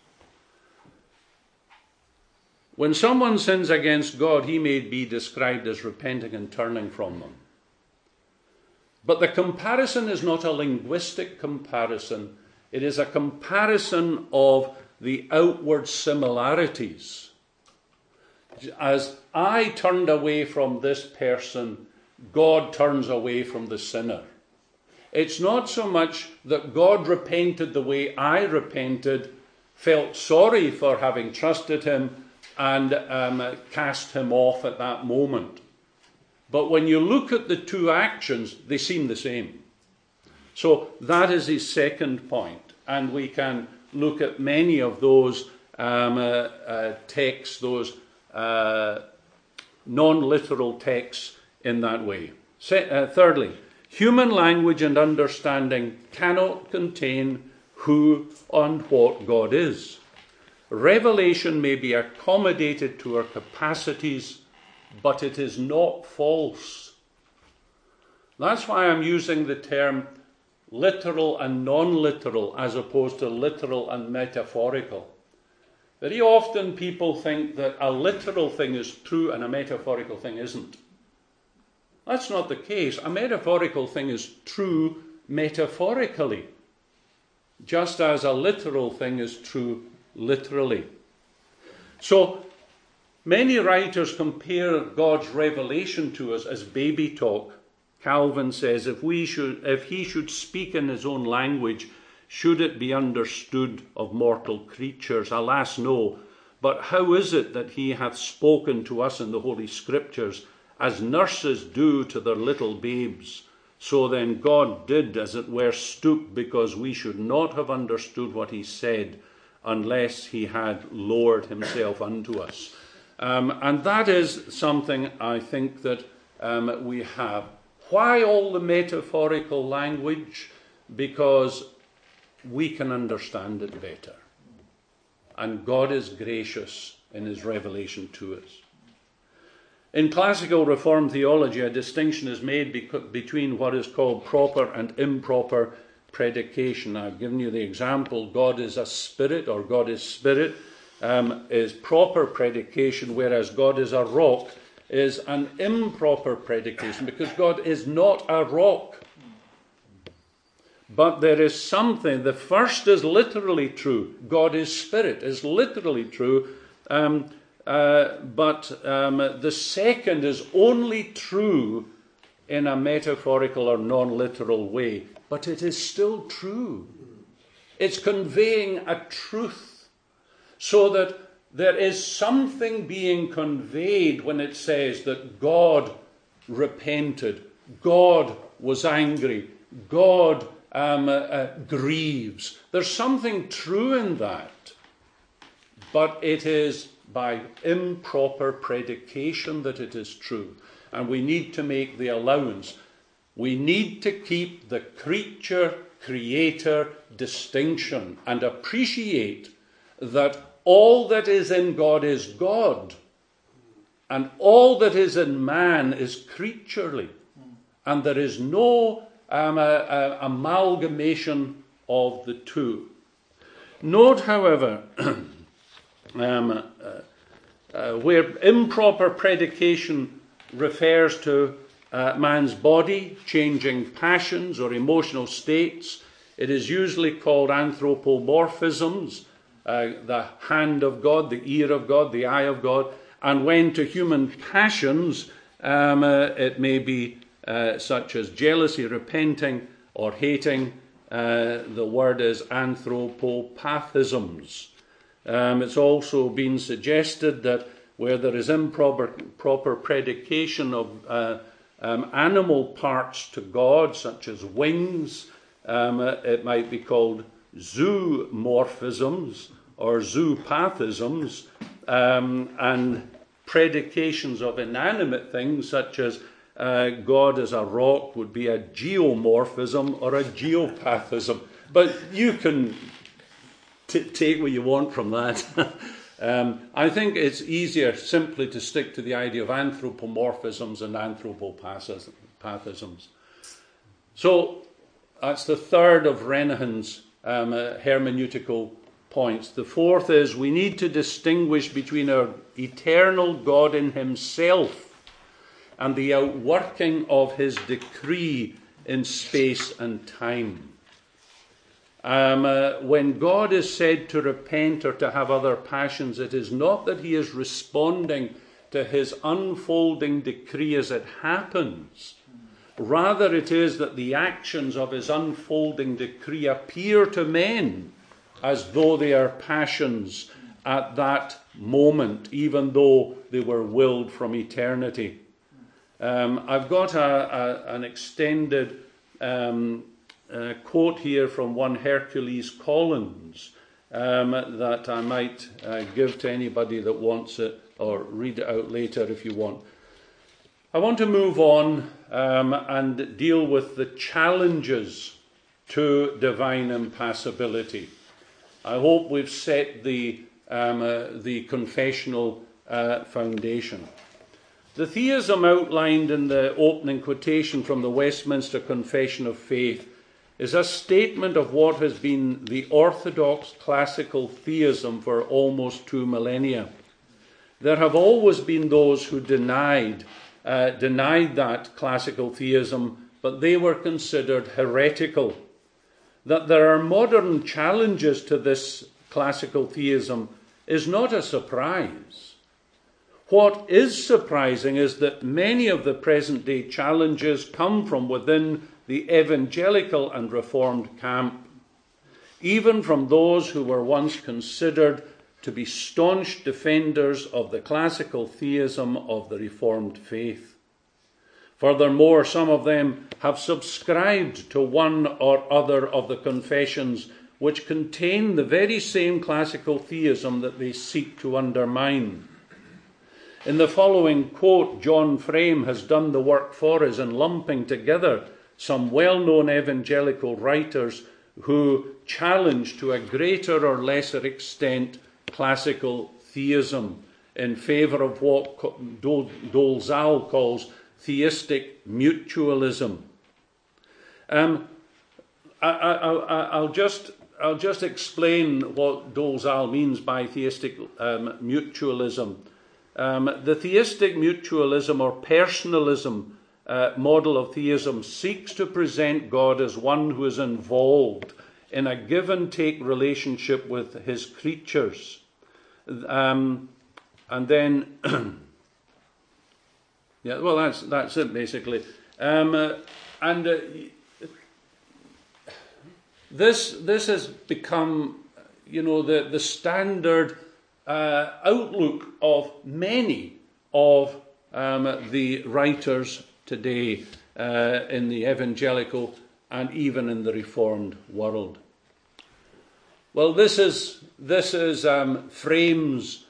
When someone sins against God, he may be described as repenting and turning from them. But the comparison is not a linguistic comparison. It is a comparison of the outward similarities. As I turned away from this person, God turns away from the sinner. It's not so much that God repented the way I repented, felt sorry for having trusted him, and cast him off at that moment. But when you look at the two actions, they seem the same. So that is his second point. And we can look at many of those texts, those non-literal texts in that way. Thirdly, human language and understanding cannot contain who and what God is. Revelation may be accommodated to our capacities, but it is not false. That's why I'm using the term literal and non-literal as opposed to literal and metaphorical. Very often people think that a literal thing is true and a metaphorical thing isn't. That's not the case. A metaphorical thing is true metaphorically, just as a literal thing is true literally. So, many writers compare God's revelation to us as baby talk. Calvin says, if he should speak in his own language, should it be understood of mortal creatures? Alas, no. But how is it that he hath spoken to us in the Holy Scriptures, as nurses do to their little babes? So then God did, as it were, stoop, because we should not have understood what he said, unless he had lowered himself unto us. And that is something I think that we have. Why all the metaphorical language? Because we can understand it better. And God is gracious in his revelation to us. In classical Reformed theology, a distinction is made between what is called proper and improper predication. I've given you the example, God is a spirit, or God is spirit, is proper predication, whereas God is a rock is an improper predication, because God is not a rock. But there is something, the first is literally true. God is spirit is literally true. but the second is only true in a metaphorical or non-literal way, but it is still true. It's conveying a truth, so that there is something being conveyed when it says that God repented, God was angry, God grieves. There's something true in that, but it is by improper predication that it is true. And we need to make the allowance. We need to keep the creature-creator distinction and appreciate that all that is in God is God, and all that is in man is creaturely. And there is no amalgamation of the two. Note, however, where improper predication refers to man's body changing passions or emotional states, it is usually called anthropomorphisms, the hand of God, the ear of God, the eye of God. And when to human passions, it may be such as jealousy, repenting, or hating, the word is anthropopathisms. It's also been suggested that where there is improper predication of animal parts to God, such as wings, it might be called zoomorphisms or zoopathisms, and predications of inanimate things, such as God as a rock, would be a geomorphism or a geopathism. But you can take what you want from that. I think it's easier simply to stick to the idea of anthropomorphisms and anthropopathisms. So that's the third of Renihan's hermeneutical points. The fourth is we need to distinguish between our eternal God in himself and the outworking of his decree in space and time. When God is said to repent or to have other passions, it is not that he is responding to his unfolding decree as it happens. Rather, it is that the actions of his unfolding decree appear to men as though they are passions at that moment, even though they were willed from eternity. I've got an extended quote here from one Hercules Collins that I might give to anybody that wants it, or read it out later if you want. I want to move on and deal with the challenges to divine impassibility. I hope we've set the confessional foundation. The theism outlined in the opening quotation from the Westminster Confession of Faith is a statement of what has been the orthodox classical theism for almost 2 millennia. There have always been those who denied that classical theism, but they were considered heretical. That there are modern challenges to this classical theism is not a surprise. What is surprising is that many of the present-day challenges come from within the evangelical and reformed camp, even from those who were once considered to be staunch defenders of the classical theism of the Reformed faith. Furthermore, some of them have subscribed to one or other of the confessions which contain the very same classical theism that they seek to undermine. In the following quote, John Frame has done the work for us in lumping together some well-known evangelical writers who challenge to a greater or lesser extent classical theism in favour of what Dolezal calls theistic mutualism. I'll just explain what Dolezal means by theistic mutualism. The theistic mutualism or personalism model of theism seeks to present God as one who is involved in a give and take relationship with his creatures. And then, yeah, well, that's it basically. This has become, the standard outlook of many of the writers today in the evangelical and even in the Reformed world. Well, this is Frame's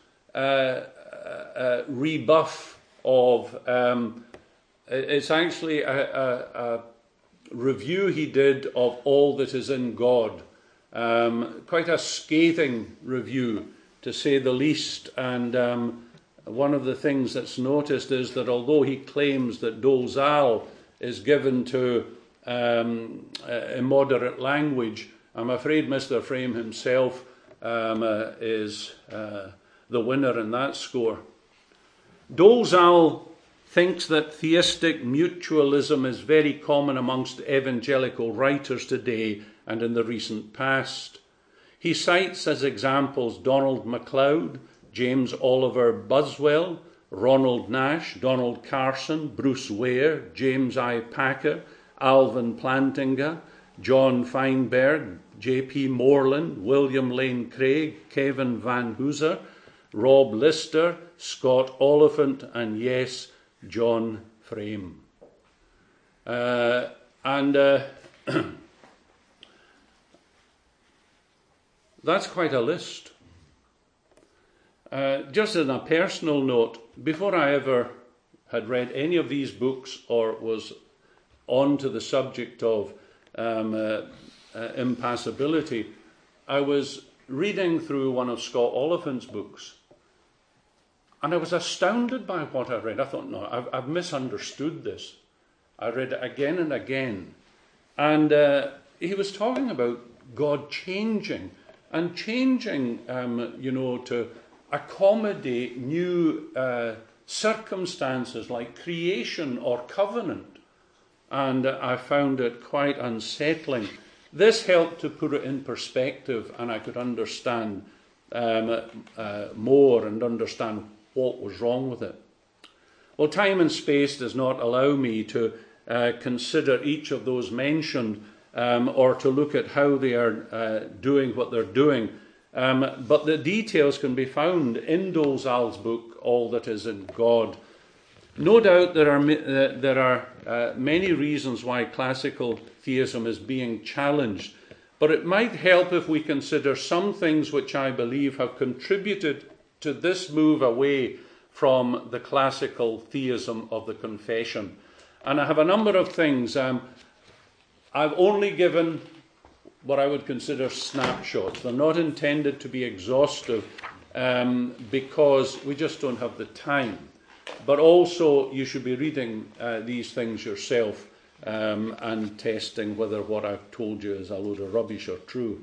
rebuff of. It's actually a review he did of All That Is in God. Quite a scathing review, to say the least. And one of the things that's noticed is that although he claims that Dolezal is given to immoderate language, I'm afraid Mr. Frame himself is the winner in that score. Dolezal thinks that theistic mutualism is very common amongst evangelical writers today and in the recent past. He cites as examples Donald MacLeod, James Oliver Buswell, Ronald Nash, Donald Carson, Bruce Ware, James I. Packer, Alvin Plantinga, John Feinberg, J.P. Moreland, William Lane Craig, Kevin Van Hooser, Rob Lister, Scott Oliphant, and yes, John Frame. That's quite a list. Just on a personal note, before I ever had read any of these books or was on to the subject of impassibility, I was reading through one of Scott Oliphant's books, and I was astounded by what I read. I thought, no, I've misunderstood this. I read it again and again. And he was talking about God changing, and changing, to accommodate new circumstances like creation or covenant. And I found it quite unsettling. This helped to put it in perspective, and I could understand more and understand what was wrong with it. Well, time and space does not allow me to consider each of those mentioned or to look at how they are doing what they're doing. But the details can be found in Dolezal's book, All That Is in God. No doubt there are many reasons why classical theism is being challenged, but it might help if we consider some things which I believe have contributed to this move away from the classical theism of the confession. And I have a number of things. I've only given what I would consider snapshots. They're not intended to be exhaustive because we just don't have the time. But also, you should be reading these things yourself and testing whether what I've told you is a load of rubbish or true.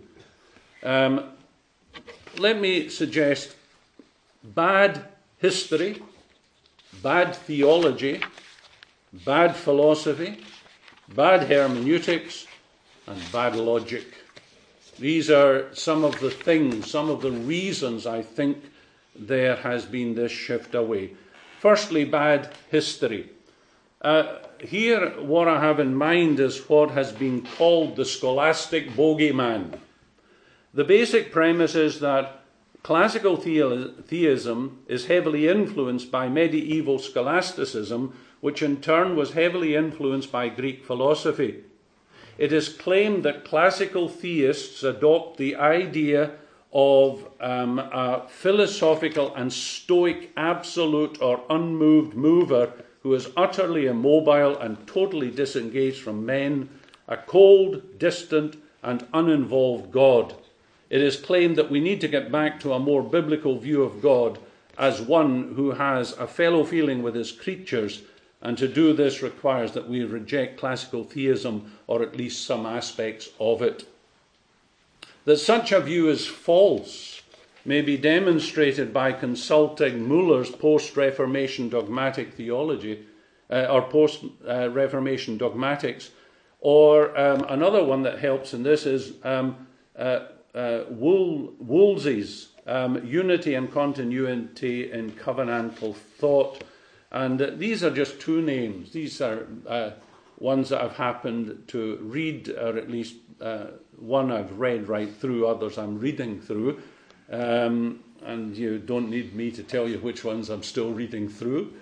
Let me suggest bad history, bad theology, bad philosophy, bad hermeneutics, and bad logic. These are some of the things, some of the reasons I think there has been this shift away. Firstly, bad history. Here, what I have in mind is what has been called the scholastic bogeyman. The basic premise is that classical theism is heavily influenced by medieval scholasticism, which in turn was heavily influenced by Greek philosophy. It is claimed that classical theists adopt the idea of a philosophical and stoic absolute or unmoved mover who is utterly immobile and totally disengaged from men, a cold, distant, and uninvolved God. It is claimed that we need to get back to a more biblical view of God as one who has a fellow feeling with his creatures, and to do this requires that we reject classical theism, or at least some aspects of it. That such a view is false may be demonstrated by consulting Muller's post-Reformation dogmatic theology, or post-Reformation dogmatics, or another one that helps in this is Woolsey's unity and continuity in covenantal thought. And these are just two names. These are ones that I've happened to read, or at least one I've read right through, others I'm reading through. And you don't need me to tell you which ones I'm still reading through.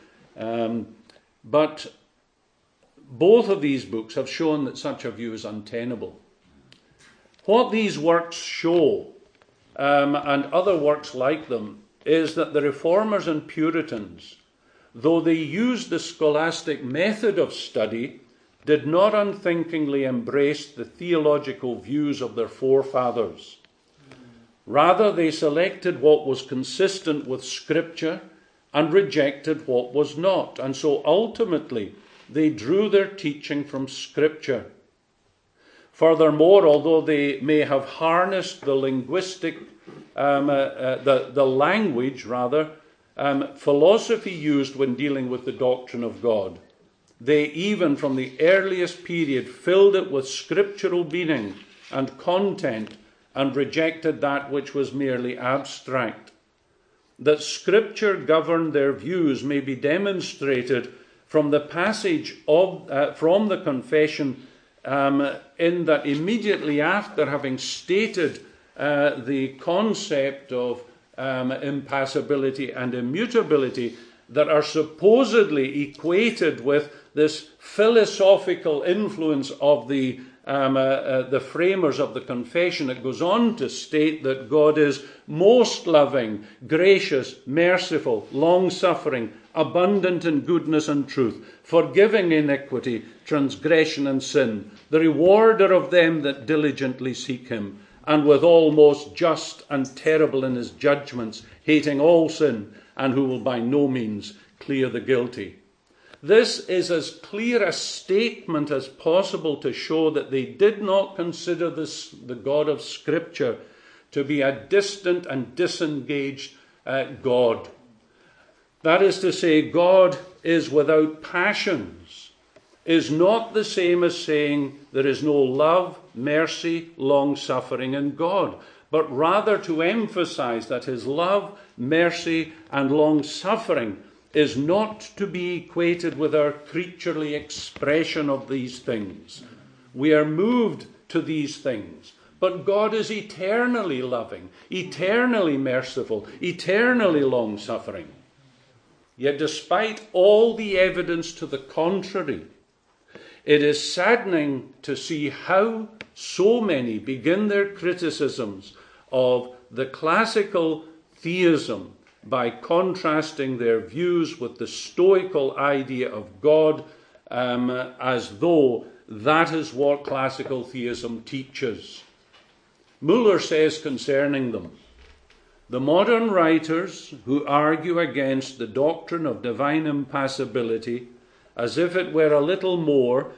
But both of these books have shown that such a view is untenable. What these works show, and other works like them, is that the Reformers and Puritans, though they used the scholastic method of study, did not unthinkingly embrace the theological views of their forefathers. Rather, they selected what was consistent with Scripture and rejected what was not. And so ultimately, they drew their teaching from Scripture. Furthermore, although they may have harnessed the linguistic, the language, philosophy used when dealing with the doctrine of God, they even from the earliest period filled it with scriptural meaning and content and rejected that which was merely abstract. That Scripture governed their views may be demonstrated from the passage from the Confession, in that immediately after having stated the concept of impassibility and immutability that are supposedly equated with this philosophical influence of the framers of the Confession, it goes on to state that God is most loving, gracious, merciful, long-suffering, abundant in goodness and truth, forgiving iniquity, transgression and sin, the rewarder of them that diligently seek him, and withal most just and terrible in his judgments, hating all sin, and who will by no means clear the guilty. This is as clear a statement as possible to show that they did not consider the God of Scripture to be a distant and disengaged God. That is to say, God is without passions, is not the same as saying there is no love, mercy, long-suffering in God, but rather to emphasize that his love, mercy, and long-suffering is not to be equated with our creaturely expression of these things. We are moved to these things, but God is eternally loving, eternally merciful, eternally long-suffering. Yet despite all the evidence to the contrary, it is saddening to see how so many begin their criticisms of the classical theism by contrasting their views with the Stoical idea of God, as though that is what classical theism teaches. Muller says concerning them, the modern writers who argue against the doctrine of divine impassibility as if it were little more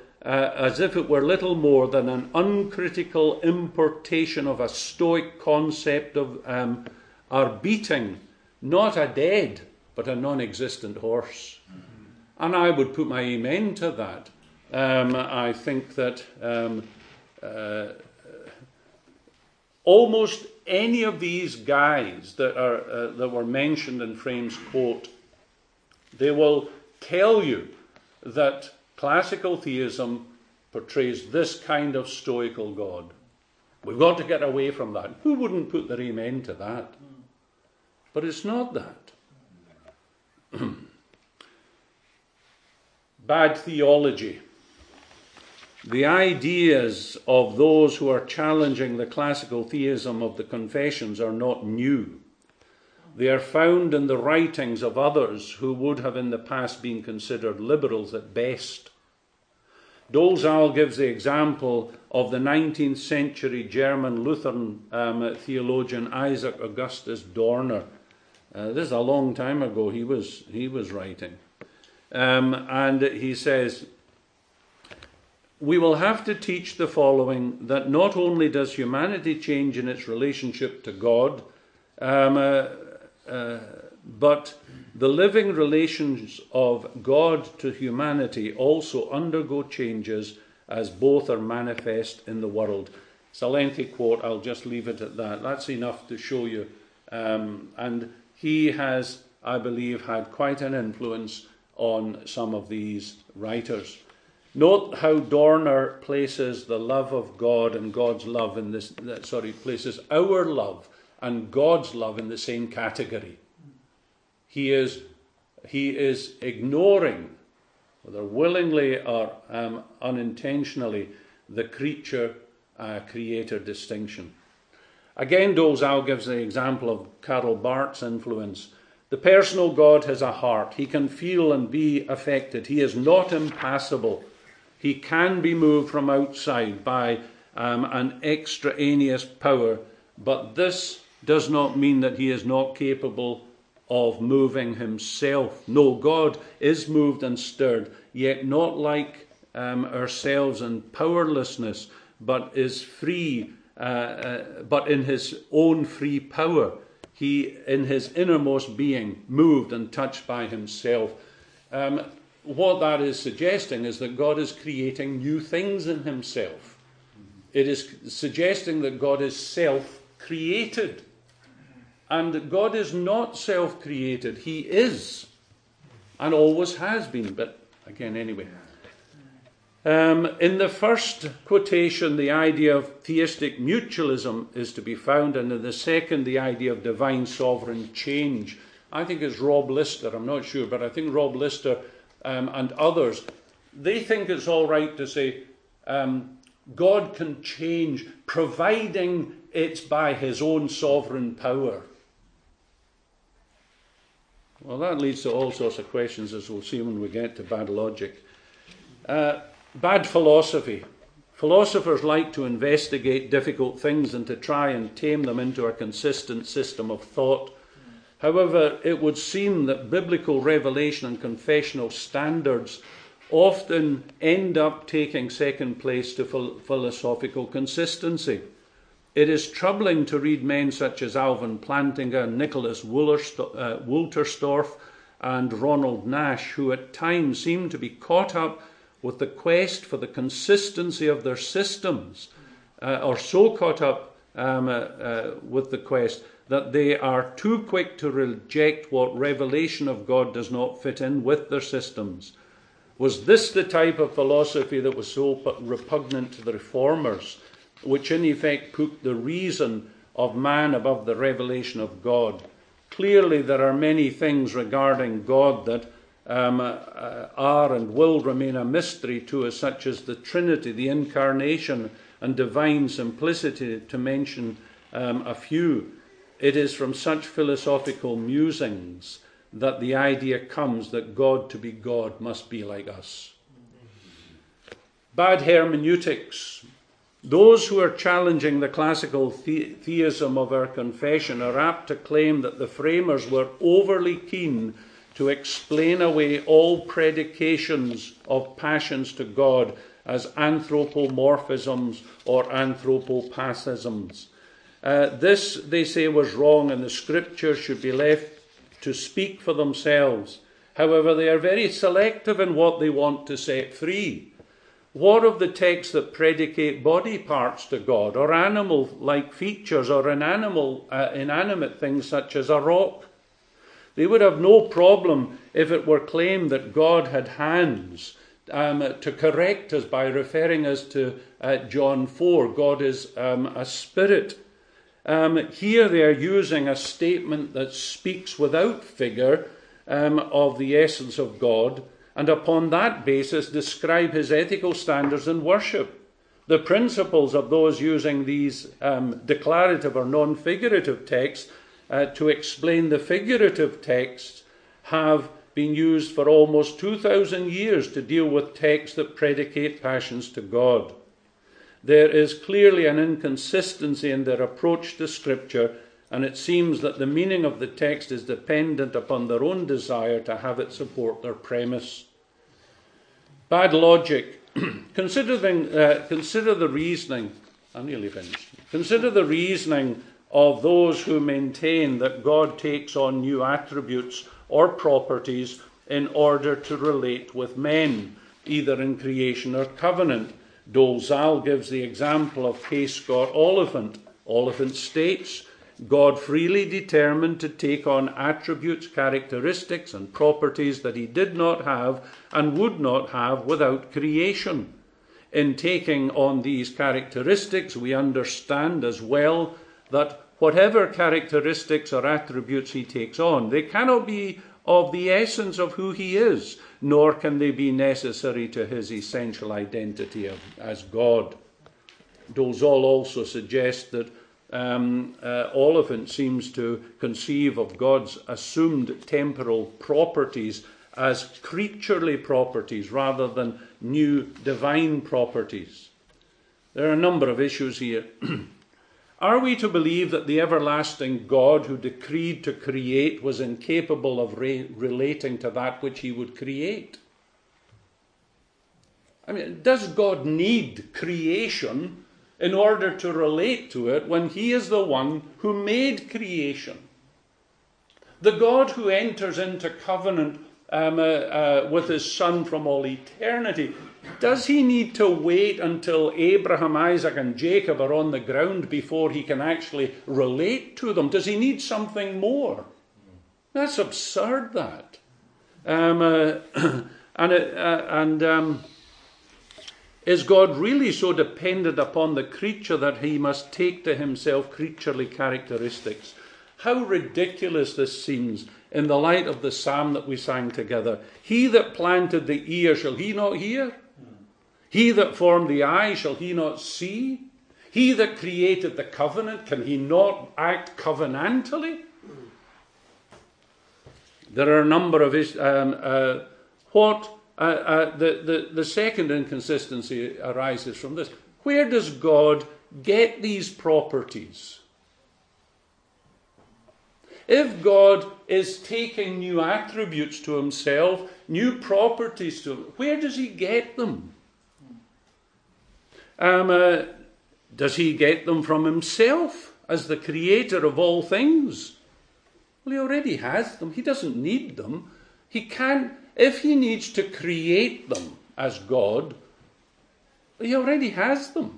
than an uncritical importation of a Stoic concept of are beating not a dead, but a non-existent horse. And I would put my amen to that. I think that almost any of these guys that were mentioned in Frame's quote, they will tell you that classical theism portrays this kind of stoical God. We've got to get away from that. Who wouldn't put their amen to that? But it's not that. Bad theology. The ideas of those who are challenging the classical theism of the Confessions are not new. They are found in the writings of others who would have in the past been considered liberals at best. Dolezal gives the example of the 19th century German Lutheran theologian Isaac Augustus Dorner. This is a long time ago he was writing. And he says, we will have to teach the following, that not only does humanity change in its relationship to God, but the living relations of God to humanity also undergo changes as both are manifest in the world. It's a lengthy quote, I'll just leave it at that. That's enough to show you And he has, I believe, had quite an influence on some of these writers. Note how Dorner places the love of God and God's love in this, places our love and God's love in the same category. He is ignoring, whether willingly or unintentionally, the creature-creator distinction. Again, Dolezal gives the example of Karl Barth's influence. The personal God has a heart. He can feel and be affected. He is not impassible. He can be moved from outside by an extraneous power, but this does not mean that he is not capable of moving himself. No, God is moved and stirred, yet not like ourselves in powerlessness, but is free, but in his own free power. He, in his innermost being, moved and touched by himself. What that is suggesting is that God is creating new things in himself. It is suggesting that God is self-created. And God is not self-created. He is, and always has been. But again, anyway. In the first quotation, the idea of theistic mutualism is to be found, and in the second, the idea of divine sovereign change. I think it's Rob Lister, I'm not sure, but I think Rob Lister and others, they think it's all right to say God can change, providing it's by his own sovereign power. Well, that leads to all sorts of questions, as we'll see when we get to bad logic. Bad philosophy. Philosophers like to investigate difficult things and to try and tame them into a consistent system of thought. However, it would seem that biblical revelation and confessional standards often end up taking second place to philosophical consistency. It is troubling to read men such as Alvin Plantinga, Nicholas Wolterstorff, and Ronald Nash, who at times seem to be caught up with the quest for the consistency of their systems, or so caught up with the quest that they are too quick to reject what revelation of God does not fit in with their systems. Was this the type of philosophy that was so repugnant to the reformers, which in effect put the reason of man above the revelation of God? Clearly there are many things regarding God that are and will remain a mystery to us, such as the Trinity, the Incarnation, and divine simplicity, to mention a few. It is from such philosophical musings that the idea comes that God, to be God, must be like us. Bad hermeneutics. Those who are challenging the classical theism of our confession are apt to claim that the framers were overly keen to explain away all predications of passions to God as anthropomorphisms or anthropopathisms. This, they say, was wrong, and the scriptures should be left to speak for themselves. However, they are very selective in what they want to set free. What of the texts that predicate body parts to God, or animal-like features, or inanimate things such as a rock? They would have no problem if it were claimed that God had hands to correct us by referring us to John 4. God is a spirit. Here they are using a statement that speaks without figure of the essence of God, and upon that basis describe his ethical standards in worship. The principles of those using these declarative or non-figurative texts to explain the figurative texts have been used for almost 2,000 years to deal with texts that predicate passions to God. There is clearly an inconsistency in their approach to Scripture, and it seems that the meaning of the text is dependent upon their own desire to have it support their premise. Bad logic. Consider the reasoning. I'm nearly finished. Consider the reasoning of those who maintain that God takes on new attributes or properties in order to relate with men, either in creation or covenant. Dolezal gives the example of Hay Scott Oliphant. Oliphant states, God freely determined to take on attributes, characteristics, and properties that he did not have and would not have without creation. In taking on these characteristics, we understand as well that whatever characteristics or attributes he takes on, they cannot be of the essence of who he is, nor can they be necessary to his essential identity as God. Dolezal also suggests that Oliphant seems to conceive of God's assumed temporal properties as creaturely properties rather than new divine properties. There are a number of issues here. Are we to believe that the everlasting God who decreed to create was incapable of relating to that which he would create? I mean, does God need creation in order to relate to it when he is the one who made creation? The God who enters into covenant with his Son from all eternity, does he need to wait until Abraham, Isaac, and Jacob are on the ground before he can actually relate to them? Does he need something more? That's absurd, that. Is God really so dependent upon the creature that he must take to himself creaturely characteristics? How ridiculous this seems in the light of the psalm that we sang together. He that planted the ear, shall he not hear? He that formed the eye, shall he not see? He that created the covenant, can he not act covenantally? There are a number of issues. The second inconsistency arises from this. Where does God get these properties? If God is taking new attributes to himself, new properties to him, where does he get them? Does he get them from himself as the creator of all things? Well, he already has them. He doesn't need them. He can't. If he needs to create them as God, he already has them.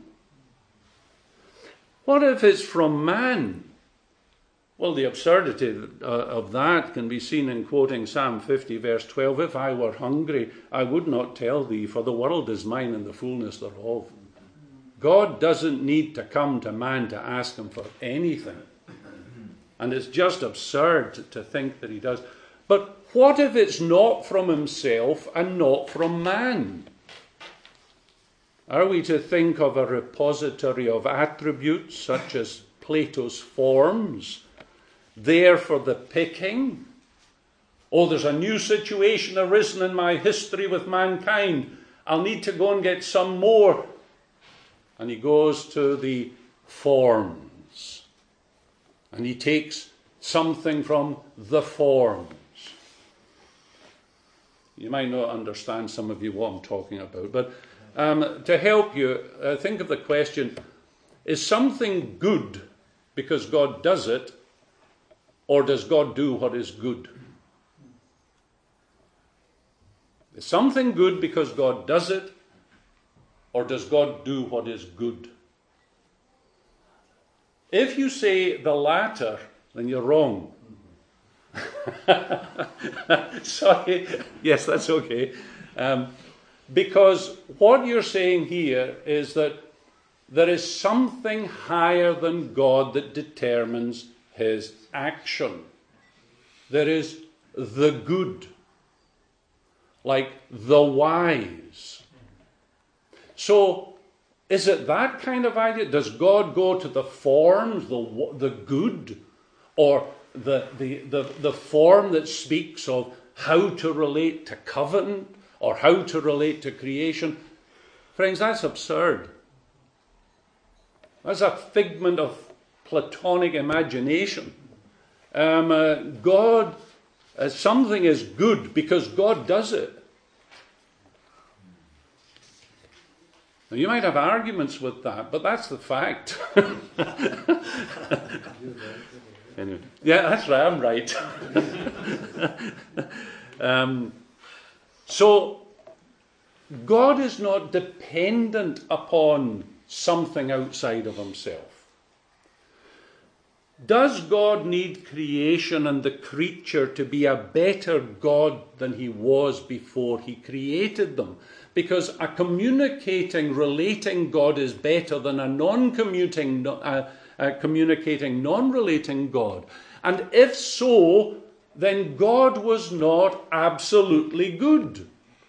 What if it's from man? Well, the absurdity of that can be seen in quoting Psalm 50, verse 12. If I were hungry, I would not tell thee, for the world is mine and the fullness thereof. God doesn't need to come to man to ask him for anything. And it's just absurd to think that he does. But what if it's not from himself and not from man? Are we to think of a repository of attributes such as Plato's forms, there for the picking? Oh, there's a new situation arisen in my history with mankind. I'll need to go and get some more. And he goes to the forms. And he takes something from the forms. You might not understand, some of you, what I'm talking about. But to help you, think of the question, is something good because God does it, or does God do what is good? Is something good because God does it, or does God do what is good? If you say the latter, then you're wrong. Sorry. Yes, that's okay. Because what you're saying here is that there is something higher than God that determines his action. There is the good, like the wise. So, is it that kind of idea? Does God go to the forms, the good, or the form that speaks of how to relate to covenant or how to relate to creation? Friends, that's absurd. That's a figment of Platonic imagination. God, something is good because God does it. Now, you might have arguments with that, but that's the fact. Anyway, yeah, that's right, I'm right. So, God is not dependent upon something outside of himself. Does God need creation and the creature to be a better God than he was before he created them? Because a communicating, relating God is better than a non-communicating, non-relating God. And if so, then God was not absolutely good.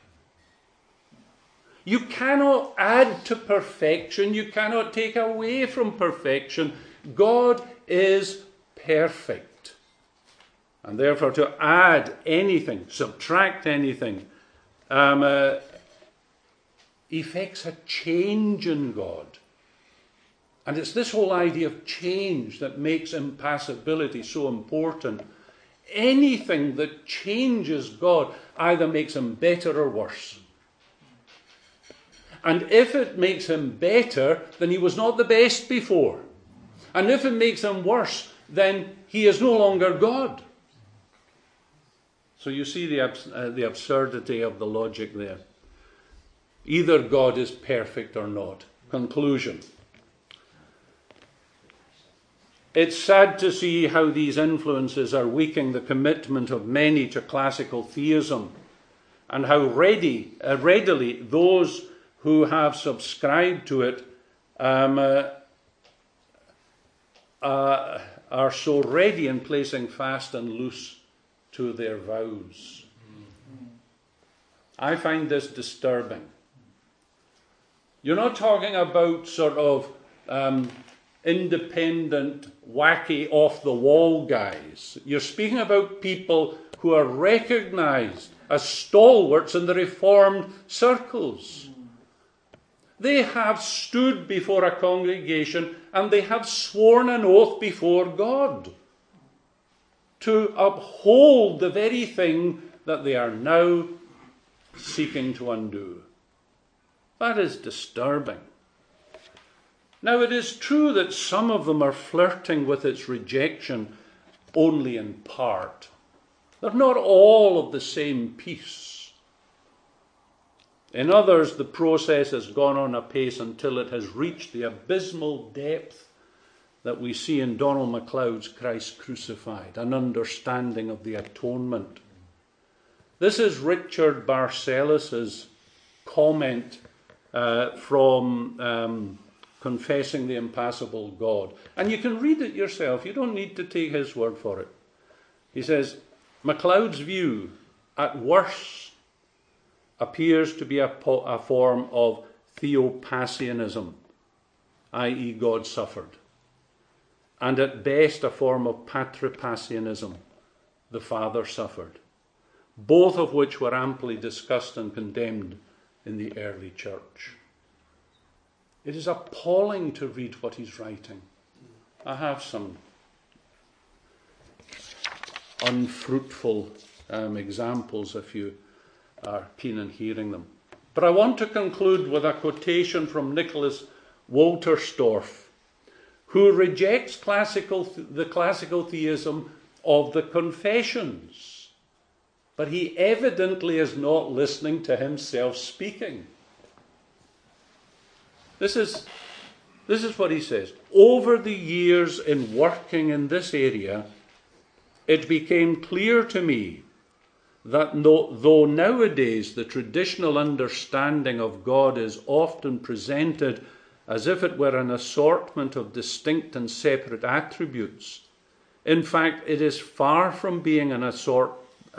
You cannot add to perfection. You cannot take away from perfection. God is perfect. And therefore to add anything, subtract anything, effects a change in God. And it's this whole idea of change that makes impassibility so important. Anything that changes God either makes him better or worse. And if it makes him better, then he was not the best before. And if it makes him worse, then he is no longer God. So you see the absurdity of the logic there. Either God is perfect or not. Conclusion. It's sad to see how these influences are weakening the commitment of many to classical theism, and how readily those who have subscribed to it are so ready in placing fast and loose to their vows. I find this disturbing. You're not talking about sort of independent, wacky, off-the-wall guys. You're speaking about people who are recognized as stalwarts in the Reformed circles. They have stood before a congregation and they have sworn an oath before God to uphold the very thing that they are now seeking to undo. That is disturbing. Now, it is true that some of them are flirting with its rejection only in part. They're not all of the same piece. In others, the process has gone on apace until it has reached the abysmal depth that we see in Donald MacLeod's Christ Crucified, an understanding of the atonement. This is Richard Barcellis's comment from Confessing the Impassible God. And you can read it yourself. You don't need to take his word for it. He says, MacLeod's view, at worst, appears to be a form of theopassianism, i.e. God suffered, and at best a form of patripassianism, the Father suffered, both of which were amply discussed and condemned in the early church. It is appalling to read what he's writing. I have some unfruitful examples if you are keen in hearing them. But I want to conclude with a quotation from Nicholas Wolterstorff, who rejects the classical theism of the Confessions. But he evidently is not listening to himself speaking. This is what he says. Over the years in working in this area, it became clear to me that though nowadays the traditional understanding of God is often presented as if it were an assortment of distinct and separate attributes, in fact it is far from being an assortment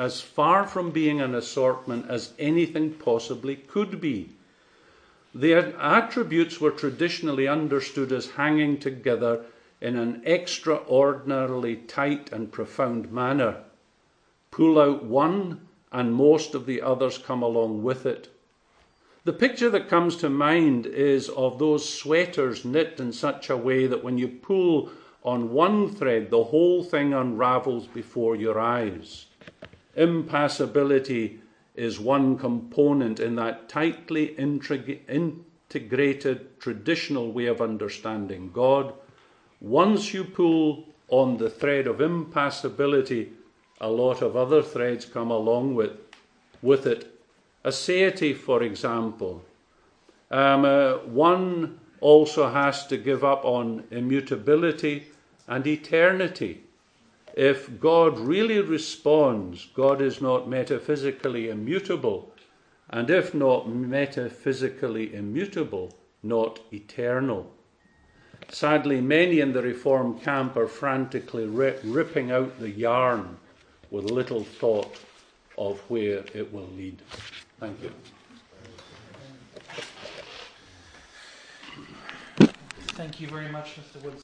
as anything possibly could be. The attributes were traditionally understood as hanging together in an extraordinarily tight and profound manner. Pull out one, and most of the others come along with it. The picture that comes to mind is of those sweaters knit in such a way that when you pull on one thread, the whole thing unravels before your eyes. Impassibility is one component in that tightly integrated traditional way of understanding God. Once you pull on the thread of impassibility, a lot of other threads come along with it. Aseity, for example. One also has to give up on immutability and eternity. If God really responds, God is not metaphysically immutable, and if not metaphysically immutable, not eternal. Sadly, many in the Reformed camp are frantically ripping out the yarn with little thought of where it will lead. Thank you. Thank you very much, Mr. Woods.